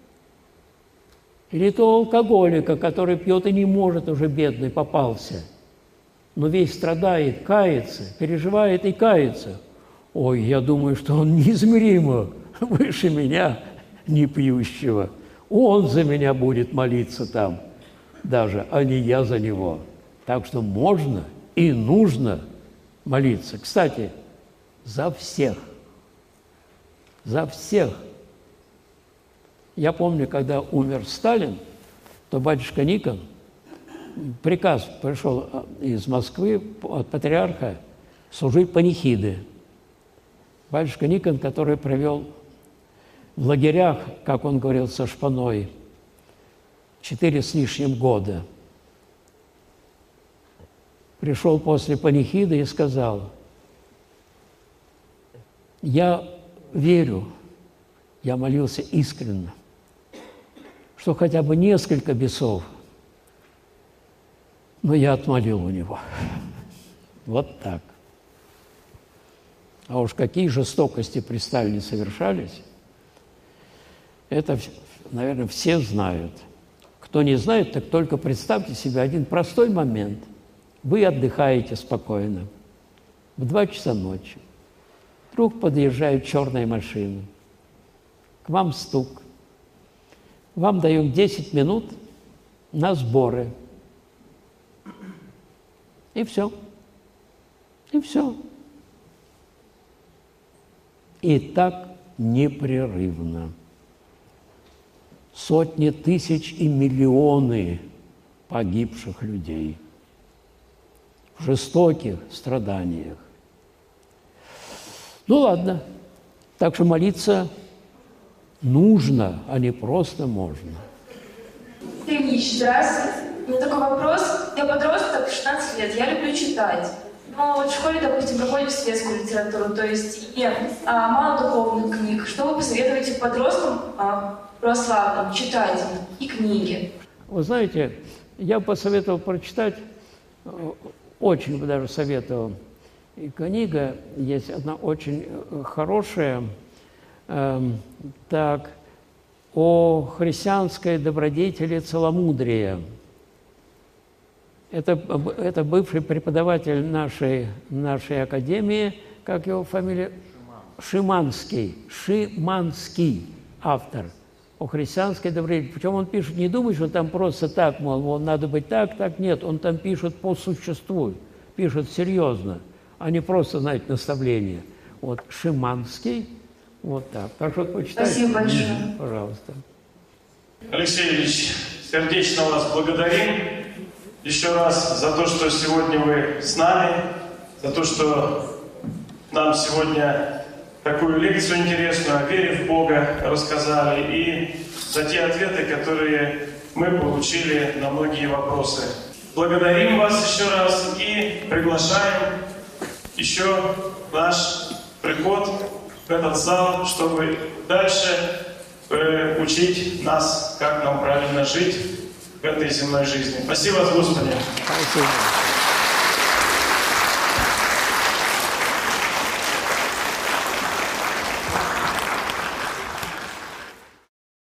или то алкоголика, который пьет и не может, уже бедный попался, но весь страдает, кается, переживает и кается. Ой, я думаю, что он неизмеримо выше меня, не пьющего. Он за меня будет молиться там даже, а не я за него. Так что можно и нужно молиться. Кстати, за всех. За всех. Я помню, когда умер Сталин, то батюшка Никон, приказ пришел из Москвы от патриарха служить панихиды. Батюшка Никон, который провел в лагерях, как он говорил, со Шпаной, 4 с лишним года, пришел после панихиды и сказал: я верю, я молился искренне, что хотя бы несколько бесов, но я отмолил у него. Вот так. А уж какие жестокости при Сталине совершались, это, наверное, все знают. Кто не знает, так только представьте себе один простой момент. Вы отдыхаете спокойно. В 2 часа ночи вдруг подъезжает черная машина. К вам стук. Вам дают 10 минут на сборы. И все. И все. И так непрерывно. Сотни тысяч и миллионы погибших людей в жестоких страданиях. Ну ладно, так что молиться нужно, а не просто можно. Ильич, здравствуйте. У меня такой вопрос. Я подросток, 16 лет, я люблю читать. Но вот в школе, допустим, проходим светскую литературу, то есть и мало духовных книг. Что вы посоветуете подросткам православным читать и книги? Вы знаете, я бы посоветовал прочитать, очень бы даже советовал. И книга есть одна очень хорошая, так, о христианской добродетели целомудрия. Это бывший преподаватель нашей академии, как его фамилия? Шиманский автор о христианской добродетели. Причем он пишет, не думай, что там просто так, мол, надо быть так, так. Нет, он там пишет по существу, пишет серьезно, а не просто, знаете, наставление. Вот Шиманский, вот так. Так что почитайте. Спасибо большое. Пожалуйста. Алексей Ильич, сердечно вас благодарим еще раз за то, что сегодня вы с нами, за то, что нам сегодня такую лекцию интересную о вере в Бога рассказали и за те ответы, которые мы получили на многие вопросы. Благодарим вас еще раз и приглашаем еще наш приход в этот зал, чтобы дальше учить нас, как нам правильно жить в этой земной жизни. Спасибо, Господи. Спасибо.